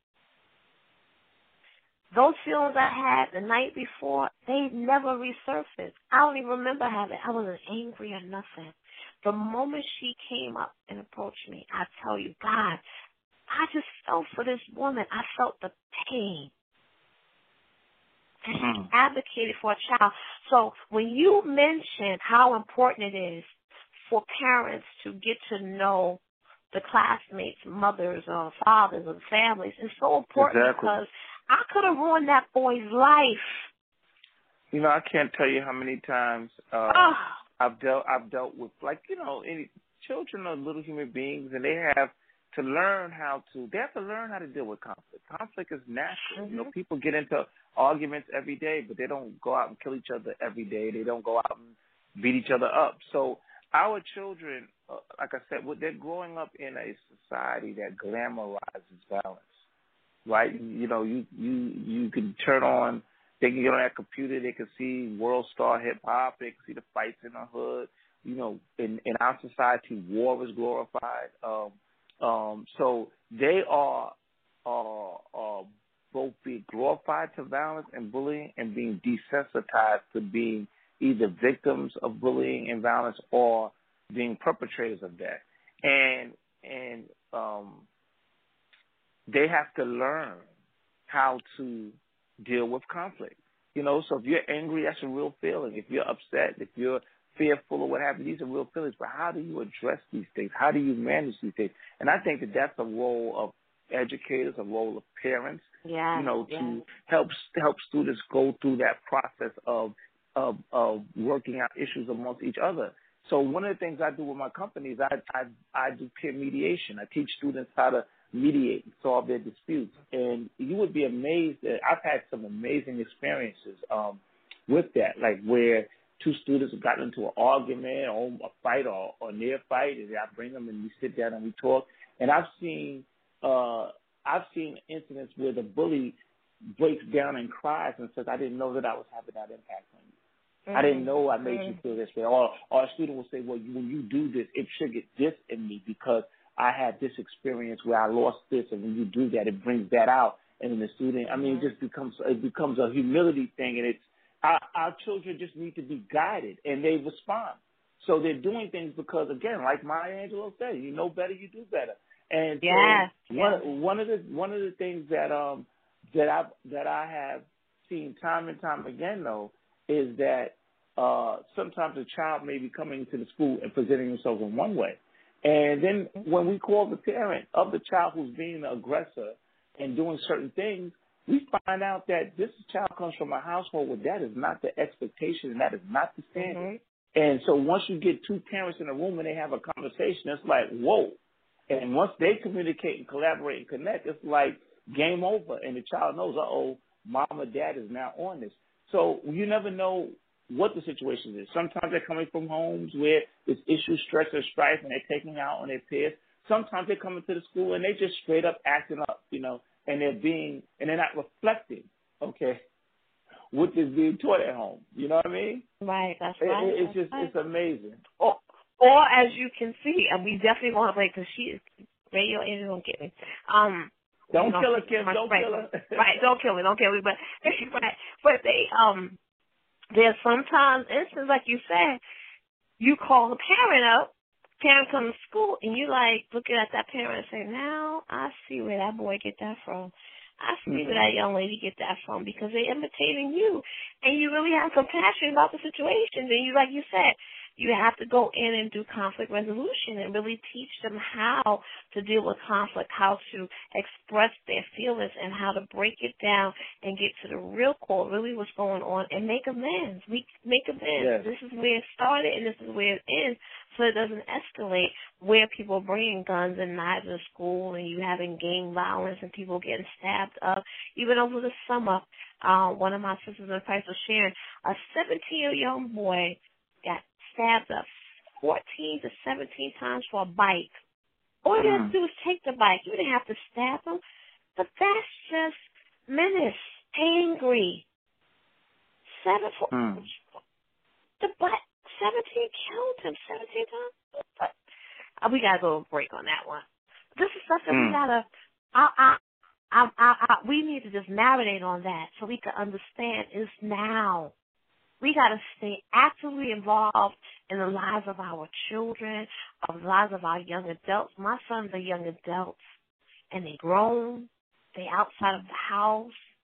those feelings I had the night before, they never resurfaced. I don't even remember having, I wasn't angry or nothing. The moment she came up and approached me, I tell you, God, I just felt for this woman. I felt the pain. And she mm. advocated for a child. So when you mention how important it is for parents to get to know the classmates, mothers or fathers or families, it's so important exactly. because I could have ruined that boy's life. You know, I can't tell you how many times uh, oh. I've dealt I've dealt with, like, you know, any children are little human beings, and they have to learn how to, they have to learn how to deal with conflict. Conflict is natural. Mm-hmm. You know, people get into arguments every day, but they don't go out and kill each other every day. They don't go out and beat each other up. So our children, uh, like I said, they're growing up in a society that glamorizes violence. right? You know, you you you can turn on. They can get on that computer. They can see World Star Hip Hop. They can see the fights in the hood. You know, in in our society, war is glorified. Um, um, so they are are, are both being glorified to violence and bullying, and being desensitized to being either victims of bullying and violence or being perpetrators of that. And and um, they have to learn how to deal with conflict. You know, so if you're angry, that's a real feeling. If you're upset, if you're fearful or what have you, these are real feelings. But how do you address these things? How do you manage these things? And I think that that's a role of educators, a role of parents, yeah, you know, yeah. to help help students go through that process of of of working out issues amongst each other. So one of the things I do with my company is I I, I do peer mediation. I teach students how to mediate and solve their disputes. And you would be amazed that I've had some amazing experiences um, with that, like where two students have gotten into an argument or a fight or, or near fight, and I bring them and we sit down and we talk. And I've seen uh, I've seen incidents where the bully breaks down and cries and says, "I didn't know that I was having that impact on you. Mm-hmm. I didn't know I made mm-hmm. you feel this way." Or, or a student will say, "Well, you, when you do this, it triggered this in me because I had this experience where I lost this, and when you do that, it brings that out." And then the student, I mean, it just becomes it becomes a humility thing, and it's our, our children just need to be guided, and they respond. So they're doing things because, again, like Maya Angelou said, you know better, you do better. And yeah, so yeah. one one of the one of the things that um that I that I have seen time and time again though is that uh, sometimes a child may be coming to the school and presenting themselves in one way. And then when we call the parent of the child who's being the aggressor and doing certain things, we find out that this child comes from a household where that is not the expectation and that is not the standard. Mm-hmm. And so once you get two parents in a room and they have a conversation, it's like, whoa. And once they communicate and collaborate and connect, it's like game over. And the child knows, uh-oh, mom or dad is now on this. So you never know what the situation is. Sometimes they're coming from homes where there's issues, stress, or strife, and they're taking out on their peers. Sometimes they're coming to the school and they just straight up acting up, you know, and they're being, and they're not reflecting, okay, what is being taught at home. You know what I mean? Right, that's it, right. It's that's just, right. it's amazing. Or, or as you can see, and we definitely want to play because she is, Radio Angel don't get me. Um, don't you know, kill her, Kim. Don't right, kill her. Right, don't kill me, don't kill me. But right, but they um. There's sometimes instances, like you said, you call the parent up, parent comes to school, and you like looking at that parent and say, now I see where that boy get that from. I see mm-hmm. where that young lady get that from because they're imitating you. And you really have compassion about the situation. And you, like you said, you have to go in and do conflict resolution and really teach them how to deal with conflict, how to express their feelings, and how to break it down and get to the real core, really what's going on, and make amends. We make amends. Yes. This is where it started, and this is where it ends, so it doesn't escalate where people are bringing guns and knives to school and you having gang violence and people getting stabbed up. Even over the summer, uh, one of my sisters in Christ was sharing, a seventeen-year-old young boy got stabbed up fourteen to seventeen times for a bike. All you have to do is take the bike. You didn't have to stab him. But that's just menace, angry. Seven for mm. the bike. seventeen killed him. seventeen times. But uh, we gotta go a break on that one. This is stuff that mm. we gotta. I, I, I, I, I, we need to just marinate on that so we can understand it's now. We got to stay actively involved in the lives of our children, of the lives of our young adults. My sons are young adults, and they grown. They outside of the house.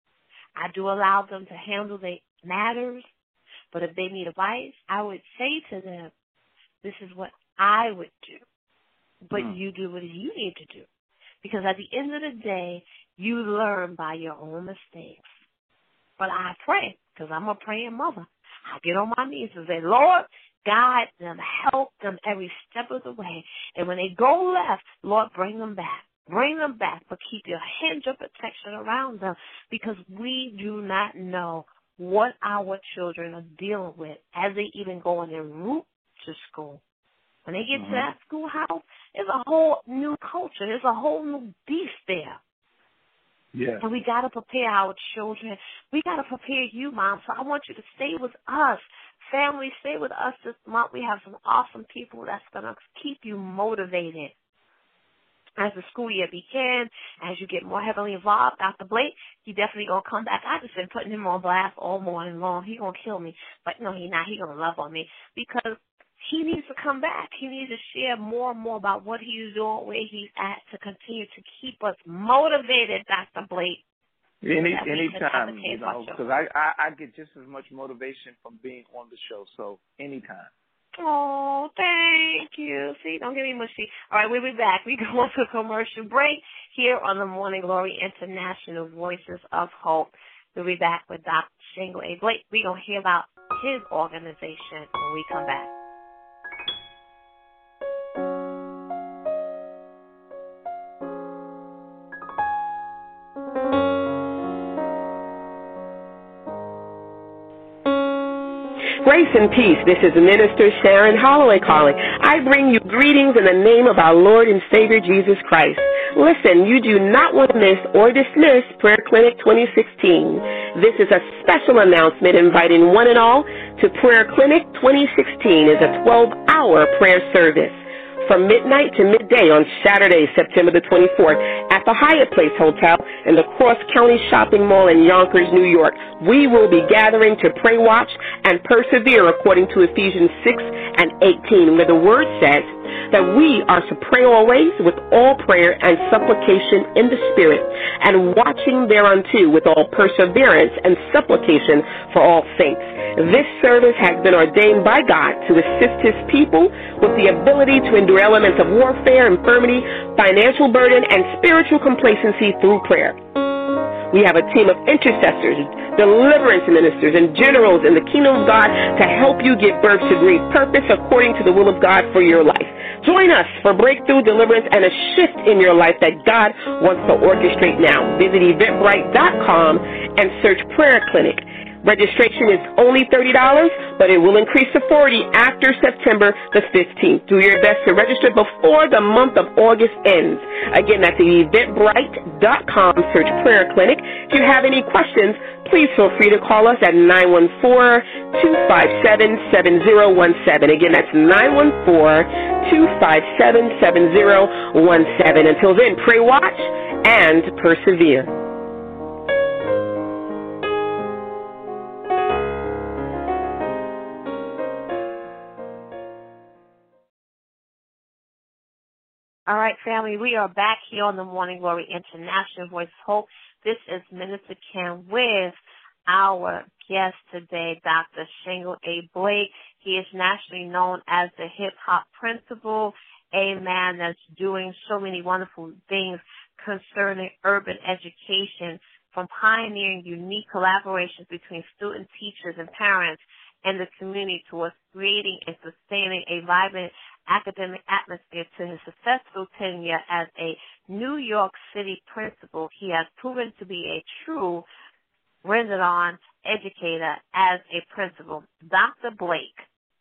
I do allow them to handle their matters, but if they need advice, I would say to them, this is what I would do, but mm. you do what you need to do. Because at the end of the day, you learn by your own mistakes. But I pray, because I'm a praying mother. I get on my knees and say, Lord, guide them, help them every step of the way. And when they go left, Lord, bring them back. Bring them back, but keep your hedge of protection around them because we do not know what our children are dealing with as they even go on their route to school. When they get mm-hmm. to that schoolhouse, there's a whole new culture. There's a whole new beast there. Yeah. And we got to prepare our children. We got to prepare you, Mom. So I want you to stay with us. Family, stay with us this month. We have some awesome people that's going to keep you motivated. As the school year begins, as you get more heavily involved, Doctor Blake, he definitely going to come back. I just been putting him on blast all morning long. He going to kill me. But no, he not. He going to love on me because he needs to come back. He needs to share more and more about what he's doing, where he's at, to continue to keep us motivated, Doctor Blake. Any anytime, you know, because I, I, I get just as much motivation from being on the show. So anytime. Oh, thank you. See, don't get me mushy. All right, we'll be back. We go on to a commercial break here on the Morning Glory International Voices of Hope. We'll be back with Doctor Shingle A. Blake. We're going to hear about his organization when we come back. Grace and peace. This is Minister Sharon Holloway calling. I bring you greetings in the name of our Lord and Savior Jesus Christ. Listen, you do not want to miss or dismiss Prayer Clinic twenty sixteen. This is a special announcement inviting one and all to Prayer Clinic twenty sixteen. Is a twelve-hour prayer service from midnight to midday on Saturday, September the twenty-fourth, at the Hyatt Place Hotel in the Cross County Shopping Mall in Yonkers, New York. We will be gathering to pray, watch, and persevere according to Ephesians six and eighteen, where the Word says that we are to pray always with all prayer and supplication in the Spirit, and watching thereunto with all perseverance and supplication for all saints. This service has been ordained by God to assist His people with the ability to endure elements of warfare, infirmity, financial burden, and spiritual complacency through prayer. We have a team of intercessors, deliverance ministers, and generals in the kingdom of God to help you give birth to great purpose according to the will of God for your life. Join us for breakthrough, deliverance, and a shift in your life that God wants to orchestrate now. Visit eventbrite dot com and search Prayer Clinic. Registration is only thirty dollars, but it will increase to forty dollars after September the fifteenth. Do your best to register before the month of August ends. Again, that's eventbrite dot com, search Prayer Clinic. If you have any questions, please feel free to call us at nine one four, two five seven, seven zero one seven. Again, that's nine one four, two five seven, seven zero one seven. Until then, pray, watch, and persevere. All right, family, we are back here on the Morning Glory International Voice of Hope. This is Minister Kim with our guest today, Doctor Shingle A. Blake. He is nationally known as the hip-hop principal, a man that's doing so many wonderful things concerning urban education, from pioneering unique collaborations between students, teachers, and parents and the community towards creating and sustaining a vibrant academic atmosphere to his successful tenure as a New York City principal. He has proven to be a true Renaissance educator as a principal. Doctor Blake,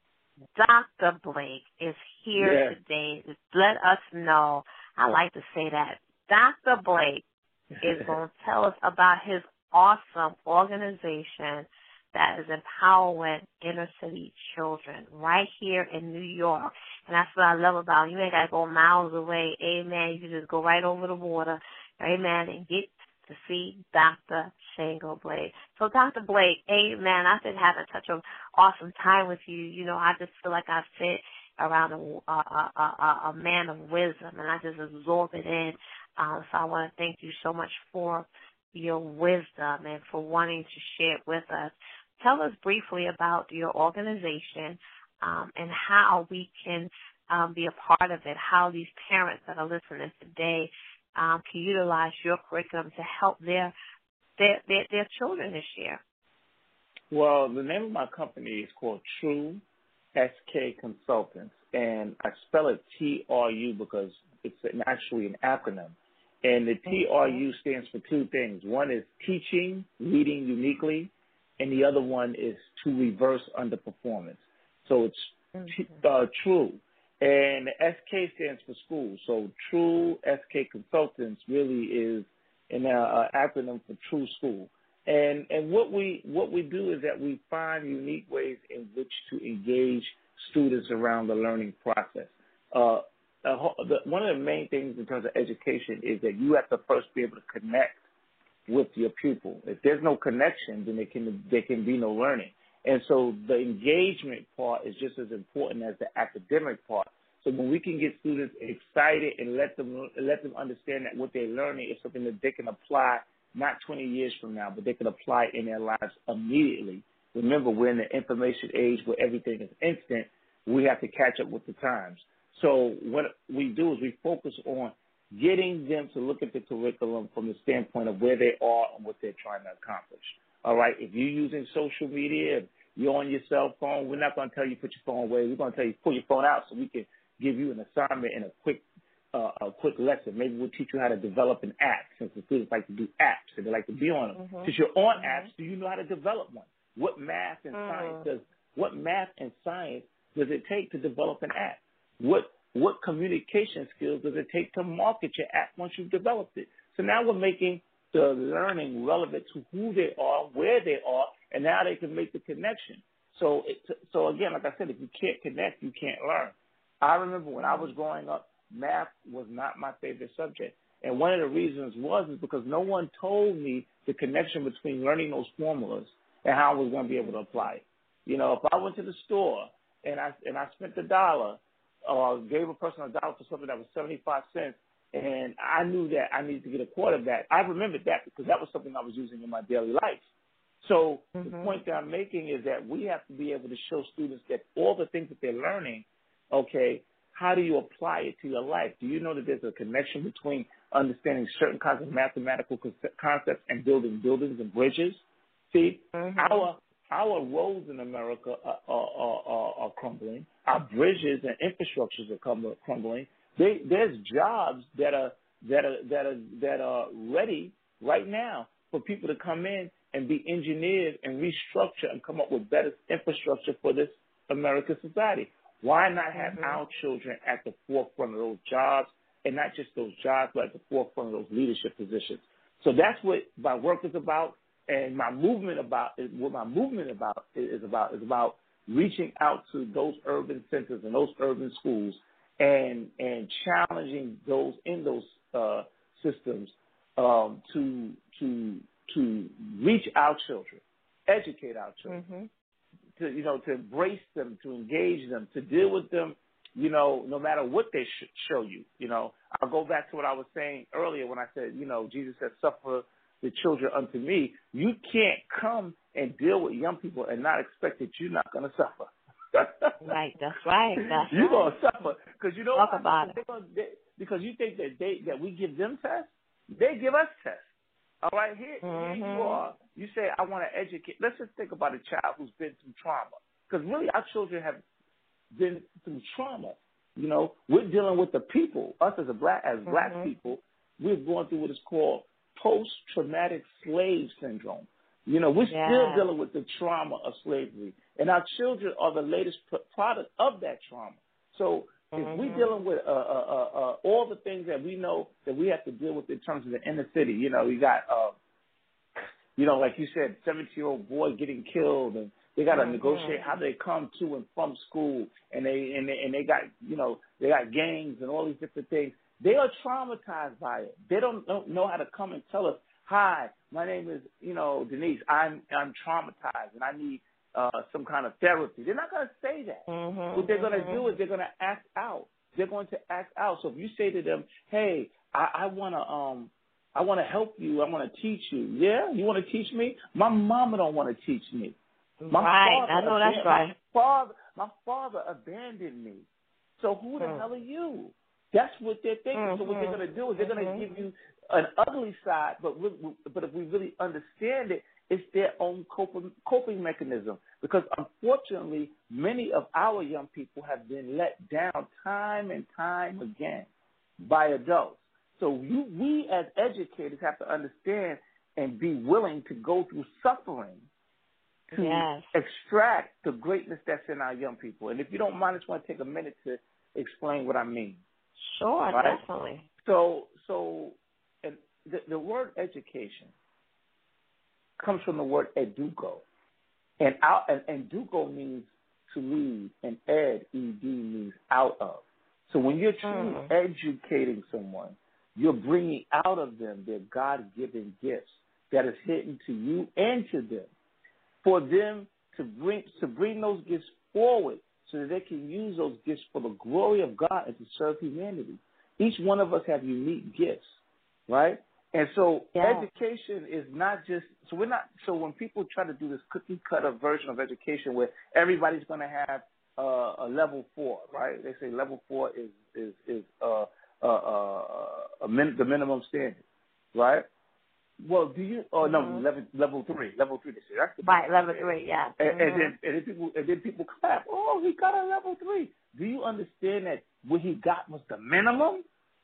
Doctor Blake is here yeah. today to let us know. I like to say that. Doctor Blake is going to tell us about his awesome organization that is empowering inner city children right here in New York. And that's what I love about it. You ain't got to go miles away. Amen. You can just go right over the water. Amen. And get to see Doctor Shingle Blake. So, Doctor Blake, amen. I've been having such an awesome time with you. You know, I just feel like I sit around a, a, a, a man of wisdom, and I just absorb it in. Um, so I want to thank you so much for your wisdom and for wanting to share it with us. Tell us briefly about your organization um, and how we can um, be a part of it, how these parents that are listening today um, can utilize your curriculum to help their, their, their, their children this year. Well, the name of my company is called True S K Consultants, and I spell it T R U because it's an, actually an acronym. And the T R U stands for two things. One is teaching, leading uniquely, and the other one is to reverse underperformance. So it's t- uh, True. And the S K stands for school. So True S K Consultants really is and uh, acronym for True School. And and what we what we do is that we find unique ways in which to engage students around the learning process. Uh, the, one of the main things in terms of education is that you have to first be able to connect with your pupil. If there's no connection, then there can there can be no learning. And so the engagement part is just as important as the academic part. So when we can get students excited and let them let them understand that what they're learning is something that they can apply not twenty years from now, but they can apply in their lives immediately. Remember, we're in the information age where everything is instant. We have to catch up with the times. So what we do is we focus on getting them to look at the curriculum from the standpoint of where they are and what they're trying to accomplish. All right, if you're using social media, if you're on your cell phone, we're not going to tell you put your phone away. We're going to tell you pull your phone out so we can give you an assignment and a quick Uh, a quick lesson. Maybe we'll teach you how to develop an app, since the students like to do apps and they like to be on them. Mm-hmm. Since you're on mm-hmm. apps, do you know how to develop one? What math and mm-hmm. science does what math and science does it take to develop an app? What what communication skills does it take to market your app once you've developed it? So now we're making the learning relevant to who they are, where they are, and now they can make the connection. So it, so again, like I said, if you can't connect, you can't learn. I remember when I was growing up, math was not my favorite subject. And one of the reasons was is because no one told me the connection between learning those formulas and how I was going to be able to apply it. You know, if I went to the store and I and I spent a dollar or gave a person a dollar for something that was seventy-five cents, and I knew that I needed to get a quarter of that, I remembered that because that was something I was using in my daily life. So mm-hmm. the point that I'm making is that we have to be able to show students that all the things that they're learning, okay, how do you apply it to your life? Do you know that there's a connection between understanding certain kinds of mathematical concepts and building buildings and bridges? See, mm-hmm. our our roads in America are, are, are, are crumbling. Our bridges and infrastructures are crumbling. They, there's jobs that are that are that are that are ready right now for people to come in and be engineers and restructure and come up with better infrastructure for this American society. Why not have mm-hmm. our children at the forefront of those jobs, and not just those jobs, but at the forefront of those leadership positions? So that's what my work is about, and my movement about what my movement about is about is about reaching out to those urban centers and those urban schools, and and challenging those in those uh, systems um, to to to reach our children, educate our children. Mm-hmm. To, you know, to embrace them, to engage them, to deal with them, you know, no matter what they sh- show you. You know, I'll go back to what I was saying earlier when I said, you know, Jesus said, suffer the children unto me. You can't come and deal with young people and not expect that you're not going to suffer. Right, that's right. That's you're right. going to suffer. Because you know Talk why? about because, it. gonna, they, because you think that they that we give them tests, they give us tests. All right, here, mm-hmm. here you are. You say, I want to educate. Let's just think about a child who's been through trauma. Because really, our children have been through trauma. You know, we're dealing with the people. Us as a black, as mm-hmm. black people, we're going through what is called post-traumatic slave syndrome. You know, we're yeah. still dealing with the trauma of slavery. And our children are the latest product of that trauma. So if mm-hmm. we're dealing with uh, uh, uh, uh, all the things that we know that we have to deal with in terms of the inner city, you know, we got, uh, you know, like you said, seventeen-year-old boy getting killed, and they got to mm-hmm. negotiate how they come to and from school, and they and they and they got, you know, they got gangs and all these different things. They are traumatized by it. They don't, don't know how to come and tell us, hi, my name is, you know, Denise. I'm I'm traumatized and I need uh, some kind of therapy. They're not going to say that. Mm-hmm, what they're going to mm-hmm. do is they're going to act out. They're going to act out. So if you say to them, hey, I, I want to um, I want to help you. I want to teach you. Yeah, you want to teach me? My mama don't want to teach me. My right, I know that's right. My father, my father abandoned me. So who the mm. hell are you? That's what they're thinking. Mm-hmm. So what they're going to do is they're going to mm-hmm. give you an ugly side, but we, but if we really understand it, it's their own coping, coping mechanism. Because unfortunately, many of our young people have been let down time and time again by adults. So you, we as educators have to understand and be willing to go through suffering to yes. extract the greatness that's in our young people. And if you don't mind, I just want to take a minute to explain what I mean. Sure, right? definitely. So, so, and the, the word education comes from the word educo, and out and, and educo means to lead, and ed, ed means out of. So when you're truly mm. educating someone, you're bringing out of them their God-given gifts that is hidden to you and to them, for them to bring to bring those gifts forward so that they can use those gifts for the glory of God and to serve humanity. Each one of us have unique gifts, right? And so yeah. education is not just so we're not so when people try to do this cookie cutter version of education where everybody's going to have uh, a level four, right? They say level four is is is uh, uh, uh, a min, the minimum standard, right? Well, do you? Oh no, mm-hmm. level level three, level three. They say that's the right. Level three, yeah. And, mm-hmm. and then and then people and then people clap. Oh, he got a level three. Do you understand that what he got was the minimum?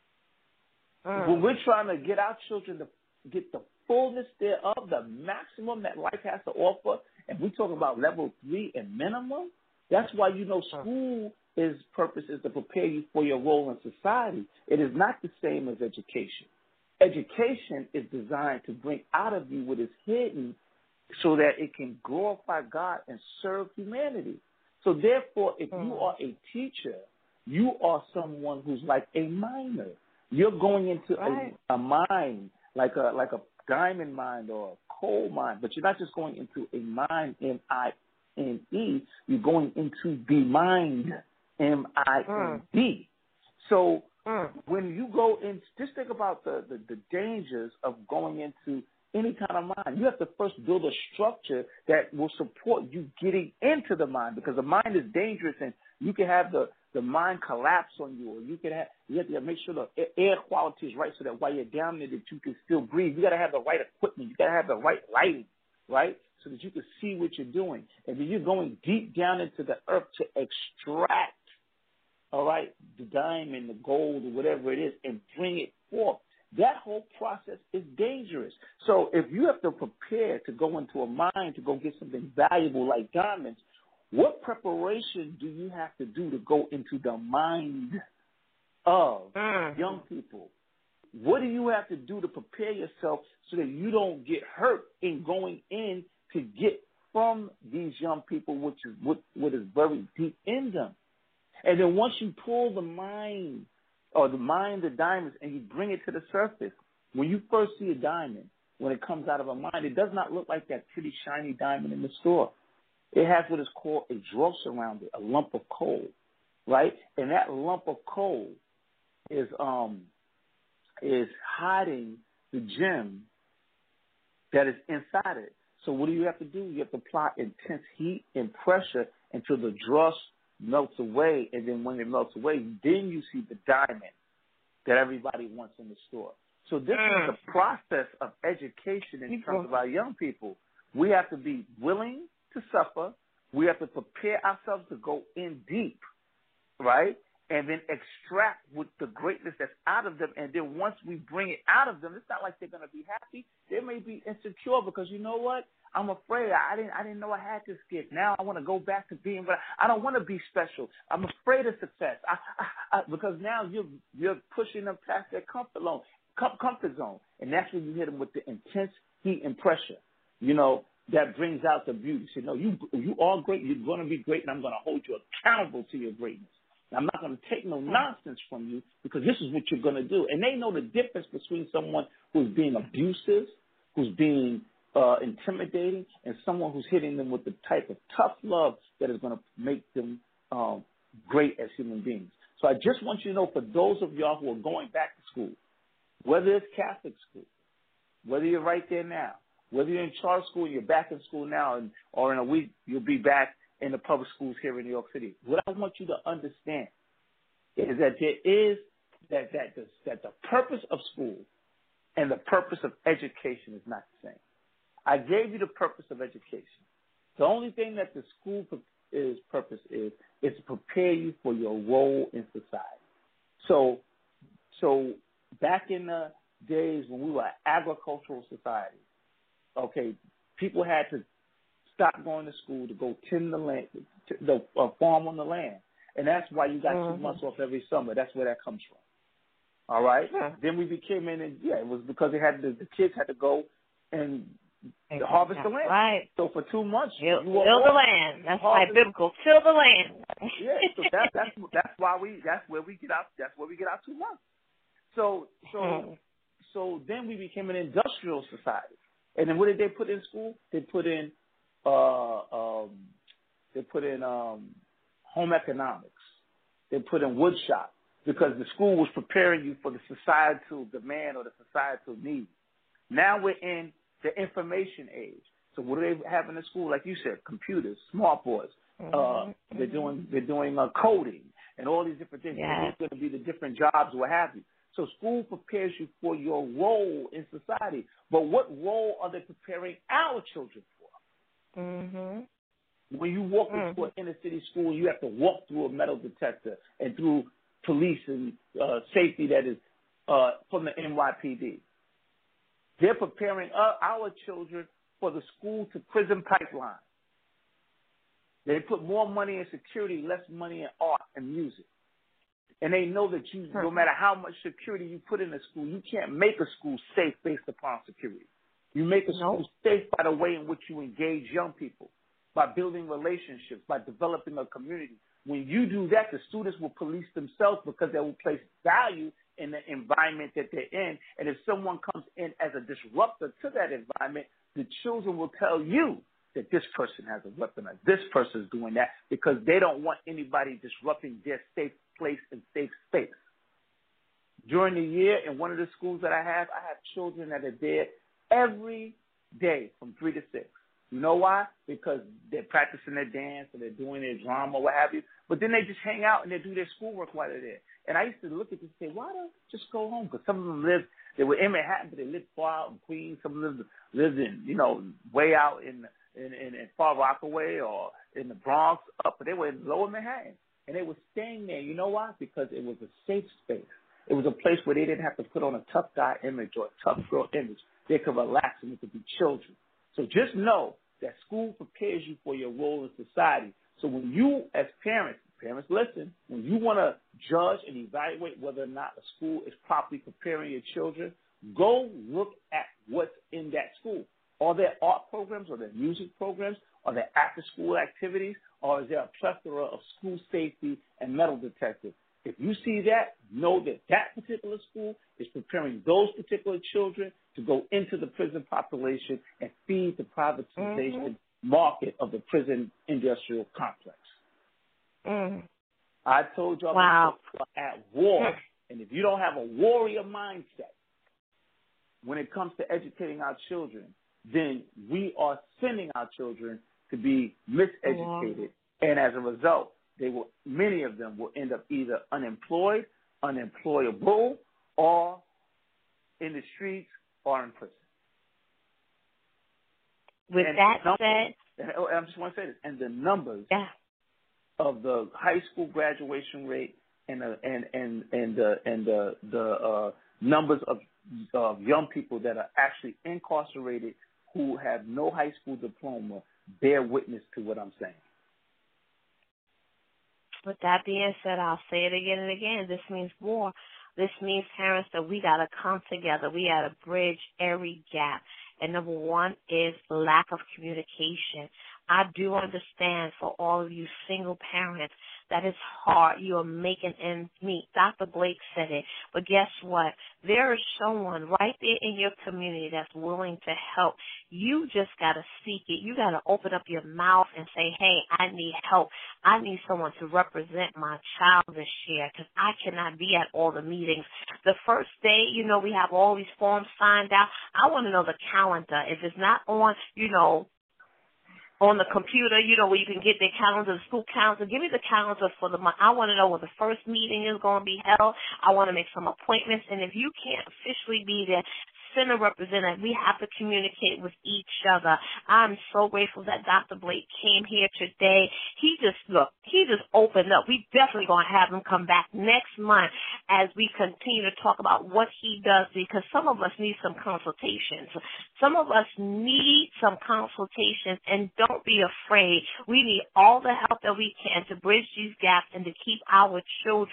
Mm. When we're trying to get our children to get the fullness thereof, the maximum that life has to offer, and we talk about level three and minimum, that's why you know school is purpose is to prepare you for your role in society. It is not the same as education. Education is designed to bring out of you what is hidden so that it can glorify God and serve humanity. So therefore, if mm. you are a teacher, you are someone who's like a miner. You're going into right. a, a mine, like a like a diamond mine or a coal mine, but you're not just going into a mine, M I N E. You're going into the mind, M I N D. So mm. when you go in, just think about the, the, the dangers of going into any kind of mine. You have to first build a structure that will support you getting into the mine, because the mine is dangerous and you can have the the mine collapse on you, or you can have you have to make sure the air quality is right so that while you're down there that you can still breathe. You got to have the right equipment. You got to have the right lighting, right, so that you can see what you're doing. And then you're going deep down into the earth to extract, all right, the diamond, the gold, or whatever it is, and bring it forth. That whole process is dangerous. So if you have to prepare to go into a mine to go get something valuable like diamonds, what preparation do you have to do to go into the mind of mm. young people? What do you have to do to prepare yourself so that you don't get hurt in going in to get from these young people, which is what, what is very deep in them? And then once you pull the mind or the mine, the diamonds, and you bring it to the surface, when you first see a diamond, when it comes out of a mine, it does not look like that pretty shiny diamond in the store. It has what is called a dross around it, a lump of coal, right? And that lump of coal is um is hiding the gem that is inside it. So what do you have to do? You have to apply intense heat and pressure until the dross melts away, and then when it melts away, then you see the diamond that everybody wants in the store. So this mm. is the process of education in terms of our young people. We have to be willing to suffer. We have to prepare ourselves to go in deep, right? And then extract with the greatness that's out of them. And then once we bring it out of them, it's not like they're going to be happy. They may be insecure because, you know what? I'm afraid. I didn't I didn't know I had this gift. Now I want to go back to being, but I don't want to be special. I'm afraid of success I, I, I, because now you're you're pushing them past their comfort zone, comfort zone, and that's when you hit them with the intense heat and pressure. You know, that brings out the beauty. So, no, you you are great. You're going to be great, and I'm going to hold you accountable to your greatness. I'm not going to take no nonsense from you because this is what you're going to do. And they know the difference between someone who's being abusive, who's being uh, intimidating, and someone who's hitting them with the type of tough love that is going to make them um, great as human beings. So I just want you to know, for those of y'all who are going back to school, whether it's Catholic school, whether you're right there now, whether you're in charter school and you're back in school now, and, or in a week you'll be back in the public schools here in New York City, what I want you to understand is that there is that that the, that the purpose of school and the purpose of education is not the same. I gave you the purpose of education. The only thing that the school is purpose is is to prepare you for your role in society. So, so back in the days when we were an agricultural society, okay, people had to stop going to school to go tend the land, the uh, farm on the land, and that's why you got mm-hmm. two months off every summer. That's where that comes from. All right. Huh. Then we became in, and yeah, it was because they had the, the kids had to go and exactly. harvest the land. Right. So for two months, till, you were till the land. That's like biblical. Till the land. Yeah. So that, that's that's why we that's where we get out. That's where we get our two months. So so hmm. so then we became an industrial society. And then what did they put in school? They put in uh um they put in um home economics. They put in wood shop. Because the school was preparing you for the societal demand or the societal need. Now we're in the information age. So what do they have in the school? Like you said, computers, smart boards. Mm-hmm. Uh, they're doing they're doing uh, coding and all these different things. Yes. There's going to be the different jobs, what have you. So school prepares you for your role in society. But what role are they preparing our children for? Mm-hmm. When you walk mm-hmm. into an inner city school, you have to walk through a metal detector and through police and uh, safety that is uh, from the N Y P D. They're preparing uh, our children for the school to prison pipeline. They put more money in security, less money in art and music. And they know that you, no matter how much security you put in a school, you can't make a school safe based upon security. You make a nope. school safe by the way in which you engage young people, by building relationships, by developing a community. When you do that, the students will police themselves because they will place value in the environment that they're in. And if someone comes in as a disruptor to that environment, the children will tell you that this person has a weapon or this person is doing that because they don't want anybody disrupting their safe place and safe space. During the year, in one of the schools that I have, I have children that are there every day from three to six. You know why? Because they're practicing their dance or they're doing their drama or what have you. But then they just hang out and they do their schoolwork while they're there. And I used to look at this and say, why don't you just go home? Because some of them live, they were in Manhattan, but they lived far out in Queens. Some of them lived in, you know, way out in in, in, in Far Rockaway or in the Bronx up, but they were in Lower Manhattan. And they were staying there. You know why? Because it was a safe space. It was a place where they didn't have to put on a tough guy image or a tough girl image. They could relax and it could be children. So just know that school prepares you for your role in society. So when you, as parents, parents listen, when you want to judge and evaluate whether or not a school is properly preparing your children, go look at what's in that school. Are there art programs? Are there music programs? Are there after-school activities? Or is there a plethora of school safety and metal detectors? If you see that, know that that particular school is preparing those particular children to go into the prison population and feed the privatization mm-hmm. market of the prison industrial complex. Mm. I told y'all wow. we're at war, and if you don't have a warrior mindset when it comes to educating our children, then we are sending our children to be miseducated, wow. and as a result, they will. Many of them will end up either unemployed, unemployable, or in the streets or in prison. With and that numbers, said, I just want to say this, and the numbers yeah. of the high school graduation rate and the and and and the and the the uh, numbers of of young people that are actually incarcerated who have no high school diploma bear witness to what I'm saying. With that being said, I'll say it again and again. This means war. This means, parents, that we got to come together. We got to bridge every gap. And number one is lack of communication. I do understand for all of you single parents that it's hard. You are making ends meet. Doctor Blake said it. But guess what? There is someone right there in your community that's willing to help. You just got to seek it. You got to open up your mouth and say, hey, I need help. I need someone to represent my child this year because I cannot be at all the meetings. The first day, you know, we have all these forms signed out. I want to know the calendar. If it's not on, you know, on the computer, you know, where you can get their calendar, the school calendar. Give me the calendar for the month. I want to know when the first meeting is going to be held. I want to make some appointments. And if you can't officially be there, send a representative. We have to communicate with each other. I'm so grateful that Doctor Blake came here today. He just, look, he just opened up. We definitely going to have him come back next month as we continue to talk about what he does, because some of us need some consultations. Some of us need some consultations, and don't be afraid. We need all the help that we can to bridge these gaps and to keep our children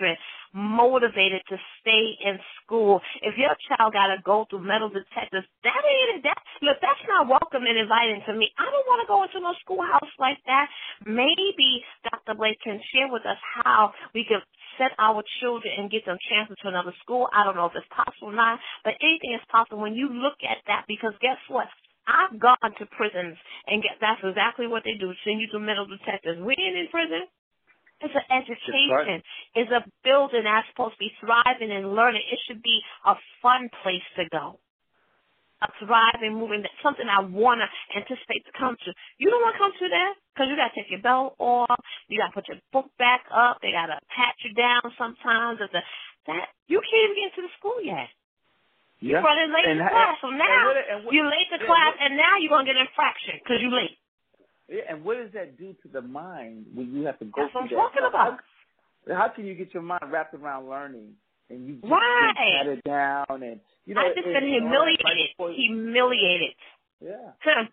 motivated to stay in school. If your child got to go through metal detectors, that ain't that. Look, that's not welcome and inviting to me. I don't want to go into no schoolhouse like that. Maybe Doctor Blake can share with us how we can set our children and get them transferred to another school. I don't know if it's possible or not, but anything is possible when you look at that, because guess what? I've gone to prisons, and get, that's exactly what they do, send you to metal detectors. We ain't in prison. It's an education. Right. It's a building that's supposed to be thriving and learning. It should be a fun place to go. A thriving, moving, something I want to anticipate to come to. You don't want to come to that because you got to take your belt off. You got to put your book back up. They got to pat you down sometimes. If the, that You can't even get into the school yet. Yeah. You're running late and, to class, so now and what, and what, you're late to yeah, class, what, and now you're going to get an infraction because you're late. Yeah, and what does that do to the mind when you have to go That's through what I'm talking that? about. How, how can you get your mind wrapped around learning and you just right. pat it down and you know? I've just it, been it, humiliated. Right humiliated. Yeah. Huh.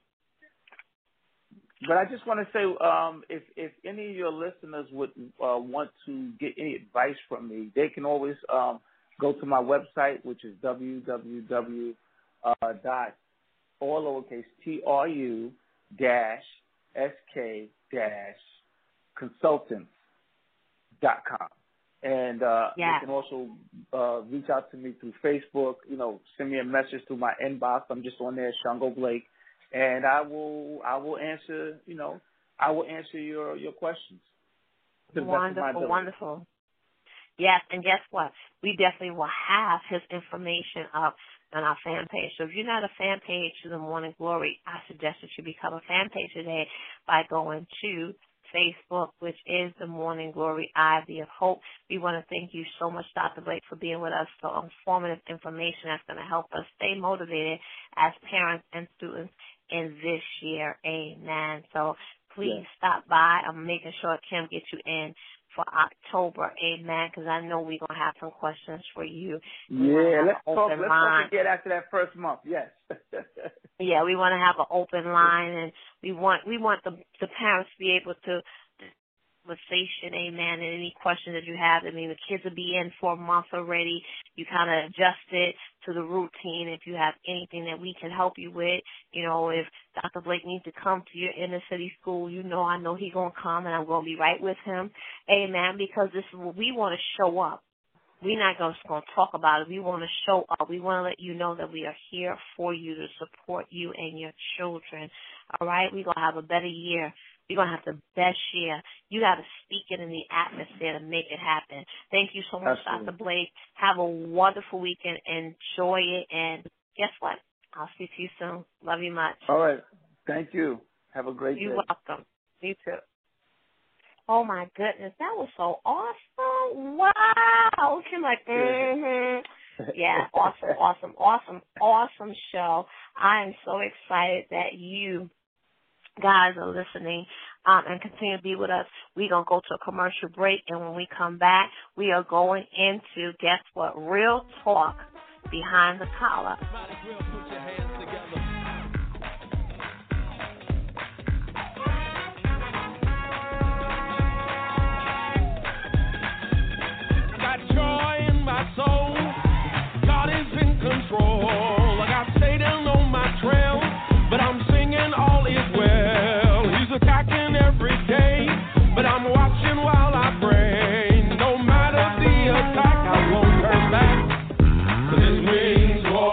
But I just want to say, um, if if any of your listeners would uh, want to get any advice from me, they can always um, go to my website, which is w w w dot all lowercase t r u dash s k dash consultants dot com, and uh, yeah. you can also uh, reach out to me through Facebook. You know, send me a message through my inbox. I'm just on there, Shango Blake. And I will, I will answer. You know, I will answer your your questions. Wonderful, wonderful. Yes, and guess what? We definitely will have his information up on our fan page. So if you're not a fan page to the Morning Glory, I suggest that you become a fan page today by going to Facebook, which is the Morning Glory Ivy of Hope. We want to thank you so much, Doctor Blake, for being with us for informative information that's going to help us stay motivated as parents and students in this year. Amen. So please yes. stop by. I'm making sure Kim gets you in for October. Amen. Because I know we're going to have some questions for you. We yeah, let's talk, let's talk again after that first month. Yes. yeah, we want to have an open line, and we want we want the, the parents to be able to conversation, amen, and any questions that you have. I mean, the kids will be in for a month already. You kind of adjust it to the routine. If you have anything that we can help you with, you know, if Doctor Blake needs to come to your inner city school, you know, I know he's going to come, and I'm going to be right with him, amen, because this is what we want to show up. We're not just going to talk about it. We want to show up. We want to let you know that we are here for you to support you and your children, all right? We're going to have a better year. We're going to have the best year. You got to speak it in the atmosphere to make it happen. Thank you so much, Absolutely. Doctor Blake. Have a wonderful weekend. Enjoy it. And guess what? I'll speak to you soon. Love you much. All right. Thank you. Have a great You're day. You're welcome. You too. Oh, my goodness. That was so awesome. Wow. Kim like, mm-hmm. Yeah, awesome, awesome, awesome, awesome show. I am so excited that you guys are listening um, and continue to be with us. We're going to go to a commercial break, and when we come back, we are going into, guess what, real talk behind the collar. Got joy in my soul. God is in control. I got Satan on my trail, but I'm singing all is well. He's attacking every day, but I'm watching while I pray. No matter the attack, I won't turn back. 'Cause this means war.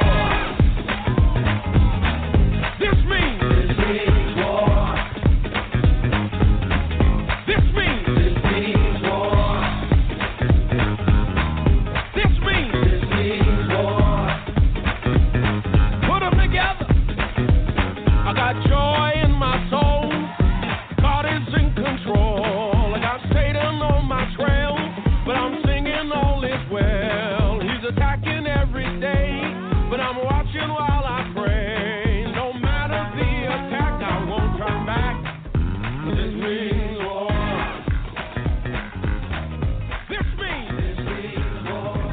This means this means war. This means this means war. This means this means war. Put them together. I got joy in my soul. God is in control. I got Satan on my trail, but I'm singing all is well. He's attacking every day, but I'm watching while I pray. No matter the attack, I won't turn back. 'Cause this means war. This means this means war.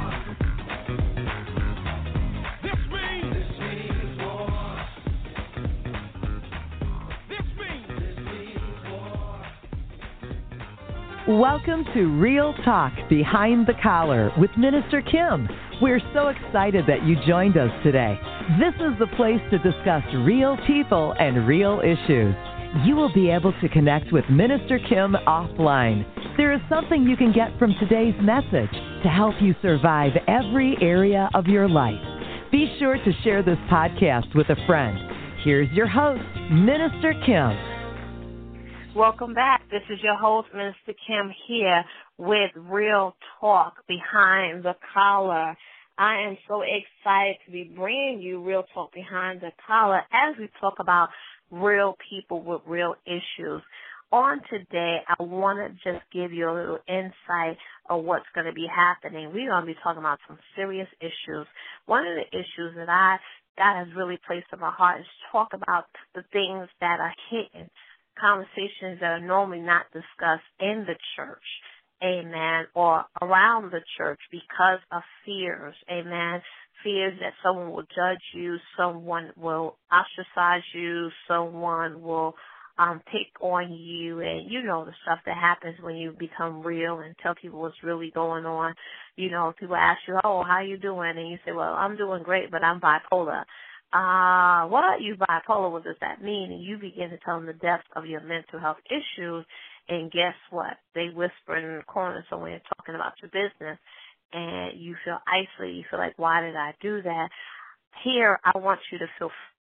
This means this means war. This means Welcome to Real Talk Behind the Collar with Minister Kim. We're so excited that you joined us today. This is the place to discuss real people and real issues. You will be able to connect with Minister Kim offline. There is something you can get from today's message to help you survive every area of your life. Be sure to share this podcast with a friend. Here's your host, Minister Kim. Welcome back. This is your host, Minister Kim, here with Real Talk Behind the Collar. I am so excited to be bringing you Real Talk Behind the Collar as we talk about real people with real issues. On today, I want to just give you a little insight of what's going to be happening. We're going to be talking about some serious issues. One of the issues that I God has really placed in my heart is talk about the things that are hidden, conversations that are normally not discussed in the church, amen, or around the church because of fears, amen, fears that someone will judge you, someone will ostracize you, someone will um, pick on you, and you know the stuff that happens when you become real and tell people what's really going on. You know, people ask you, oh, how you doing? And you say, well, I'm doing great, but I'm bipolar. Uh, what? You bipolar, what does that mean? And you begin to tell them the depth of your mental health issues, and guess what? They whisper in the corner somewhere talking about your business, and you feel isolated. You feel like, why did I do that? Here, I want you to feel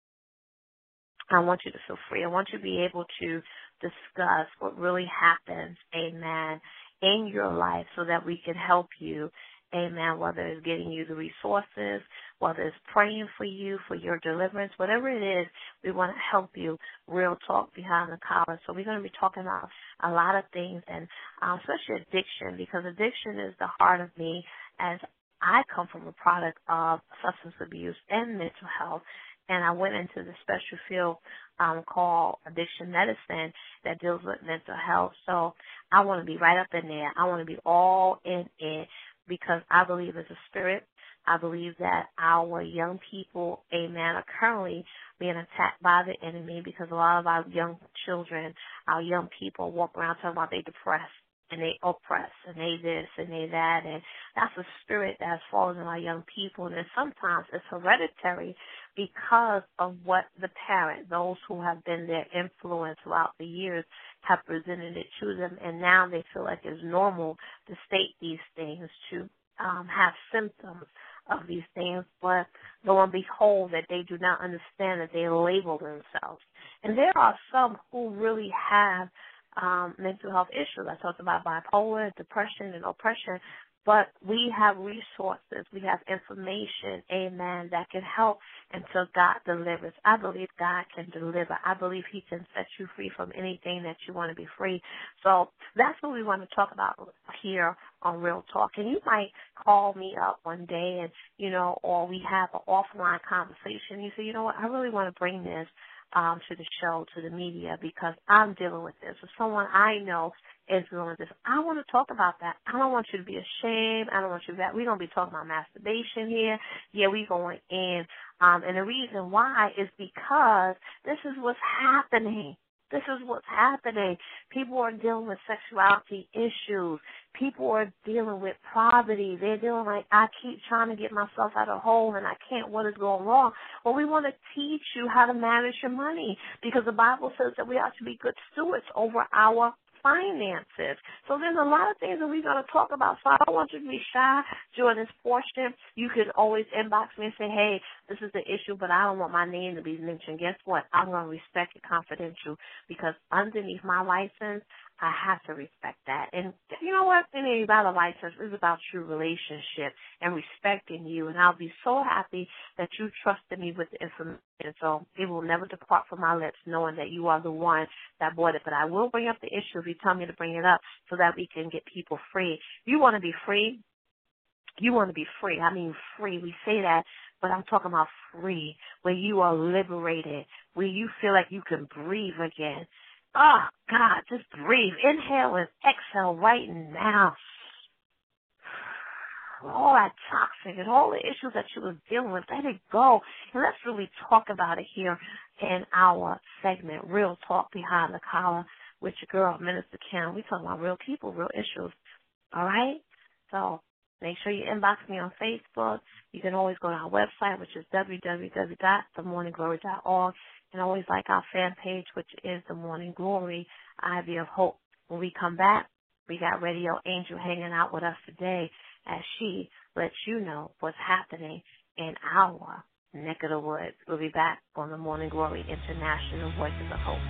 I want you to feel free. I want you to be able to discuss what really happens, amen, in your life so that we can help you, amen, whether it's getting you the resources, whether it's praying for you, for your deliverance, whatever it is, we want to help you. Real Talk Behind the Collar. So we're going to be talking about a lot of things, and uh, especially addiction, because addiction is the heart of me, as I come from a product of substance abuse and mental health. And I went into the special field um, called addiction medicine that deals with mental health. So I want to be right up in there. I want to be all in it because I believe it's a spirit. I believe that our young people, amen, are currently being attacked by the enemy because a lot of our young children, our young people walk around talking about they depressed and they oppress and they this and they that. And that's a spirit that's fallen on our young people. And then sometimes it's hereditary because of what the parent, those who have been their influence throughout the years, have presented it to them. And now they feel like it's normal to state these things, to um, have symptoms of these things, but lo and behold that they do not understand that they label themselves. And there are some who really have um, mental health issues. I talked about bipolar, depression, and oppression, but we have resources, we have information, amen, that can help until God delivers. I believe God can deliver. I believe he can set you free from anything that you want to be free. So that's what we want to talk about here on Real Talk. And you might call me up one day and, you know, or we have an offline conversation. You say, you know what, I really want to bring this um, to the show, to the media, because I'm dealing with this. Or someone I know is dealing with this. I want to talk about that. I don't want you to be ashamed. I don't want you to be, we don't be talking about masturbation here. Yeah, we going in. Um, and the reason why is because this is what's happening. This is what's happening. People are dealing with sexuality issues. People are dealing with poverty. They're dealing like, I keep trying to get myself out of a hole and I can't. What is going wrong? Well, we want to teach you how to manage your money because the Bible says that we ought to be good stewards over our finances. So there's a lot of things that we're going to talk about. So I don't want you to be shy during this portion. You can always inbox me and say, hey, this is the issue, but I don't want my name to be mentioned. Guess what? I'm going to respect it confidential because underneath my license, I have to respect that. And you know what? It ain't about a license. It's about true relationship and respecting you. And I'll be so happy that you trusted me with the information. So it will never depart from my lips knowing that you are the one that bought it. But I will bring up the issue if you tell me to bring it up so that we can get people free. You want to be free? You want to be free. I mean free. We say that, but I'm talking about free, where you are liberated, where you feel like you can breathe again. Oh, God, just breathe. Inhale and exhale right now. All that toxic and all the issues that you were dealing with, let it go. And let's really talk about it here in our segment, Real Talk Behind the Collar with your girl, Minister Kim. We talking about real people, real issues. All right? So make sure you inbox me on Facebook. You can always go to our website, which is w w w dot the morning glory dot org. And always like our fan page, which is The Morning Glory, Ivy of Hope. When we come back, we got Radio Angel hanging out with us today as she lets you know what's happening in our neck of the woods. We'll be back on The Morning Glory International Voices of Hope.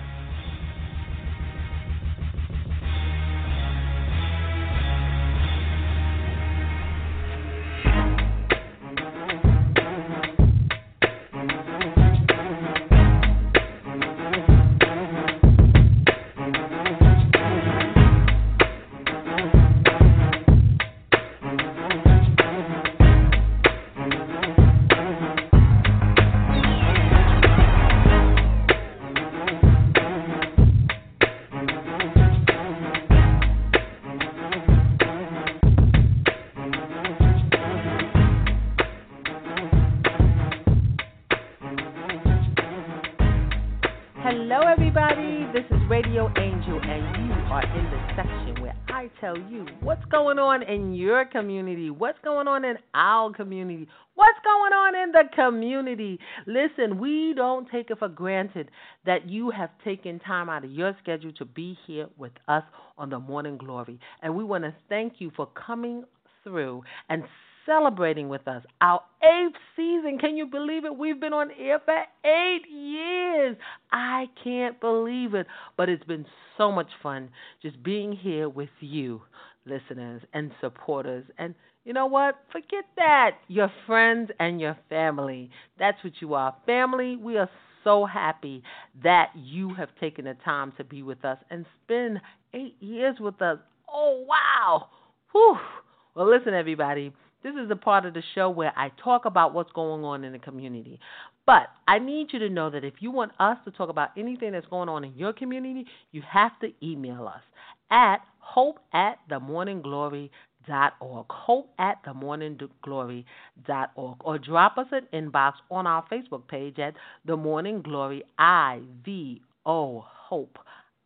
You what's going on in your community, what's going on in our community, what's going on in the community. Listen, we don't take it for granted that you have taken time out of your schedule to be here with us on The Morning Glory. And we want to thank you for coming through and celebrating with us our eighth season. Can you believe it? We've been on air for eight years. I can't believe it, but it's been so much fun just being here with you, listeners and supporters. And you know what? Forget that. Your friends and your family. That's what you are. Family, we are so happy that you have taken the time to be with us and spend eight years with us. Oh, wow. Whew. Well, listen, everybody. This is a part of the show where I talk about what's going on in the community. But I need you to know that if you want us to talk about anything that's going on in your community, you have to email us at hope at the morning glory dot org, hope at the morning glory dot org, or drop us an inbox on our Facebook page at The Morning Glory, I V O Hope.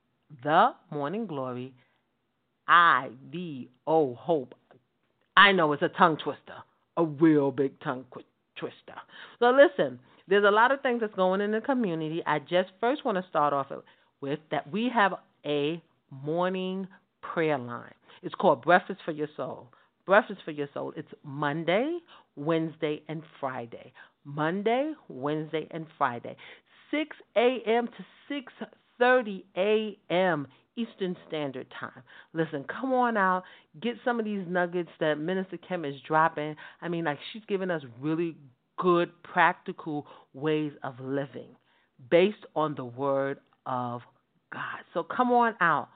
The Morning Glory, I V O Hope. I know it's a tongue twister, a real big tongue twister. So listen, there's a lot of things that's going in the community. I just first want to start off with that we have a morning prayer line. It's called Breakfast for Your Soul. Breakfast for Your Soul. It's Monday, Wednesday, and Friday. Monday, Wednesday, and Friday. six a.m. to six thirty a.m. Eastern Standard Time. Listen, come on out, get some of these nuggets that Minister Kim is dropping. I mean, like she's giving us really good, practical ways of living based on the Word of God. So come on out.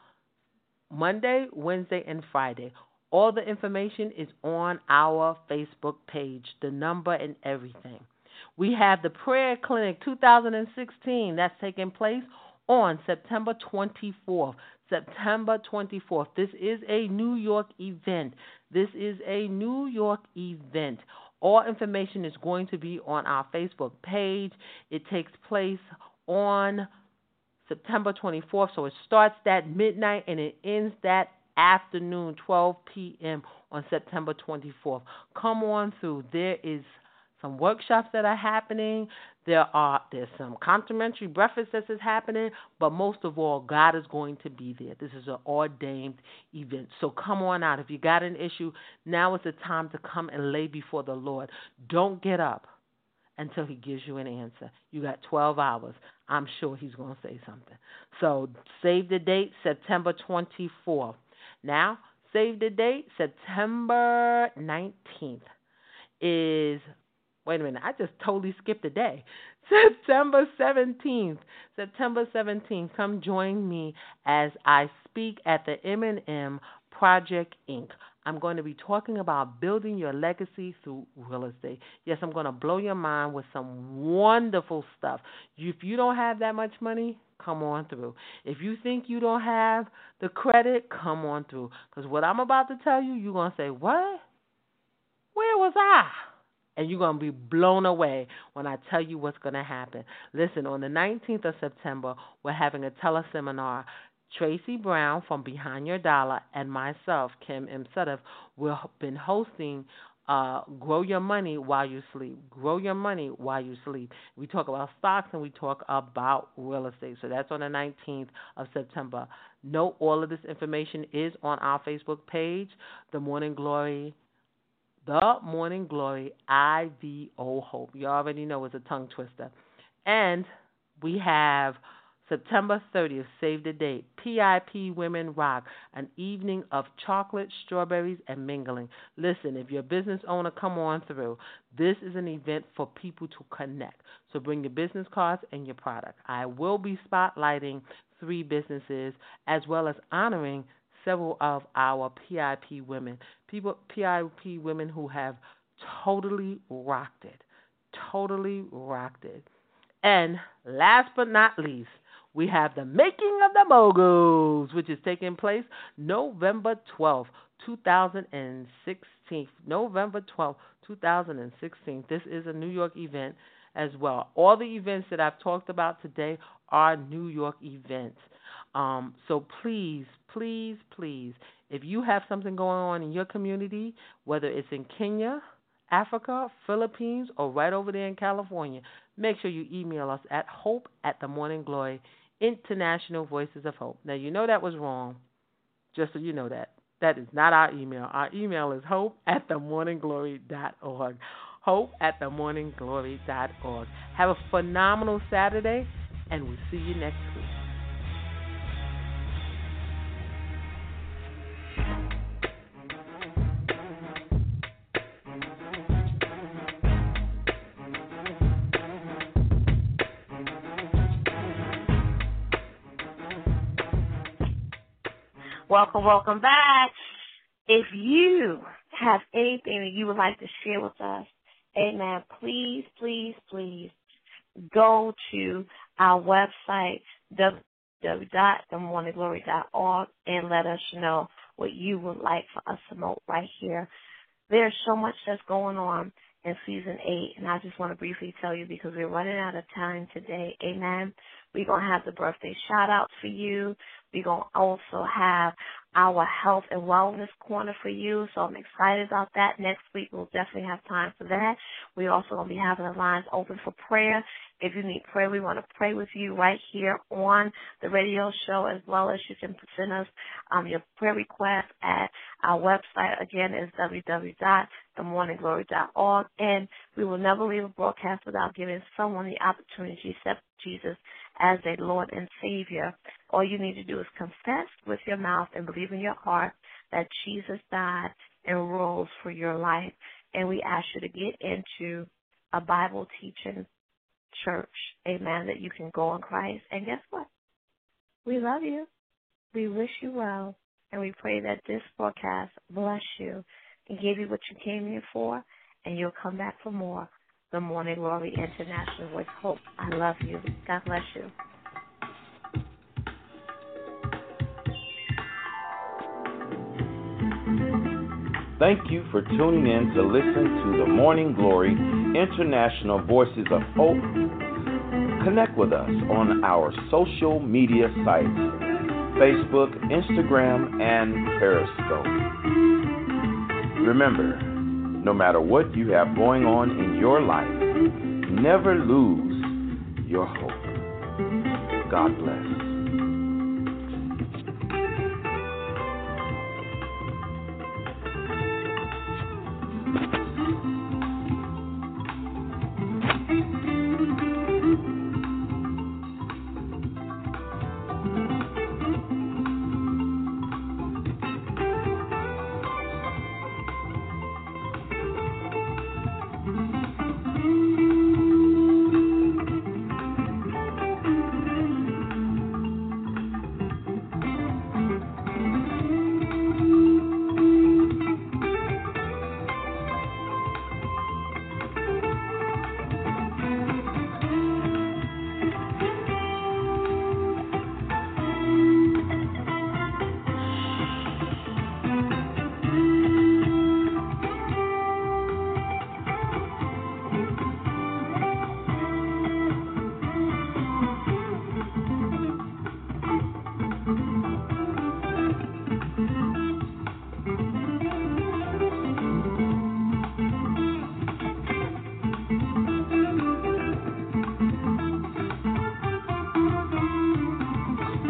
Monday, Wednesday, and Friday. All the information is on our Facebook page, the number and everything. We have the Prayer Clinic two thousand sixteen that's taking place on September twenty-fourth. September twenty-fourth. This is a New York event. This is a New York event. All information is going to be on our Facebook page. It takes place on September twenty-fourth, so it starts that midnight and it ends that afternoon, twelve p.m. on September twenty-fourth. Come on through. There is some workshops that are happening. There are there's some complimentary breakfast that is happening, but most of all, God is going to be there. This is an ordained event. So come on out. If you got an issue, now is the time to come and lay before the Lord. Don't get up until he gives you an answer. You got twelve hours. I'm sure he's going to say something. So save the date, September twenty-fourth. Now, save the date, September nineteenth is... Wait a minute, I just totally skipped a day. September seventeenth. September seventeenth. Come join me as I speak at the M and M Project, Incorporated. I'm going to be talking about building your legacy through real estate. Yes, I'm going to blow your mind with some wonderful stuff. If you don't have that much money, come on through. If you think you don't have the credit, come on through. Because what I'm about to tell you, you're going to say, what? Where was I? And you're going to be blown away when I tell you what's going to happen. Listen, on the nineteenth of September, we're having a teleseminar Tracy Brown from Behind Your Dollar and myself, Kim M. Sudduth, will have been hosting uh, Grow Your Money While You Sleep. Grow Your Money While You Sleep. We talk about stocks and we talk about real estate. So that's on the nineteenth of September. Note all of this information is on our Facebook page, The Morning Glory, The Morning Glory I V O Hope. You already know it's a tongue twister. And we have September thirtieth, save the date, P I P Women Rock, an evening of chocolate, strawberries, and mingling. Listen, if you're a business owner, come on through. This is an event for people to connect. So bring your business cards and your product. I will be spotlighting three businesses as well as honoring several of our P I P women, people, P I P women who have totally rocked it, totally rocked it. And last but not least, we have the Making of the Moguls, which is taking place November twelfth, two thousand sixteen. November twelfth, two thousand sixteen. This is a New York event as well. All the events that I've talked about today are New York events. Um, so please, please, please, if you have something going on in your community, whether it's in Kenya, Africa, Philippines, or right over there in California, make sure you email us at hope at the Morning Glory, International Voices of Hope. Now, you know that was wrong, just so you know that. That is not our email. Our email is hope at the morning glory dot org. hope at the morning glory dot org. Have a phenomenal Saturday, and we'll see you next week. Welcome, welcome back. If you have anything that you would like to share with us, amen, please, please, please go to our website, w w w dot the morning glory dot org, and let us know what you would like for us to promote right here. There's so much that's going on in season eight, and I just want to briefly tell you because we're running out of time today, amen. We're going to have the birthday shout-outs for you. We're going to also have our health and wellness corner for you, so I'm excited about that. Next week, we'll definitely have time for that. We're also going to be having the lines open for prayer. If you need prayer, we want to pray with you right here on the radio show, as well as you can send us um, your prayer request at our website. Again, is w w w dot the morning glory dot org, and we will never leave a broadcast without giving someone the opportunity to accept Jesus as a Lord and Savior. All you need to do is confess with your mouth and believe in your heart that Jesus died and rose for your life. And we ask you to get into a Bible teaching church, amen, that you can go in Christ. And guess what? We love you. We wish you well. And we pray that this broadcast bless you and give you what you came here for, and you'll come back for more. The Morning Glory International with Hope. I love you. God bless you. Thank you for tuning in to listen to the Morning Glory International Voices of Hope. Connect with us on our social media sites, Facebook, Instagram, and Periscope. Remember, no matter what you have going on in your life, never lose your hope. God bless.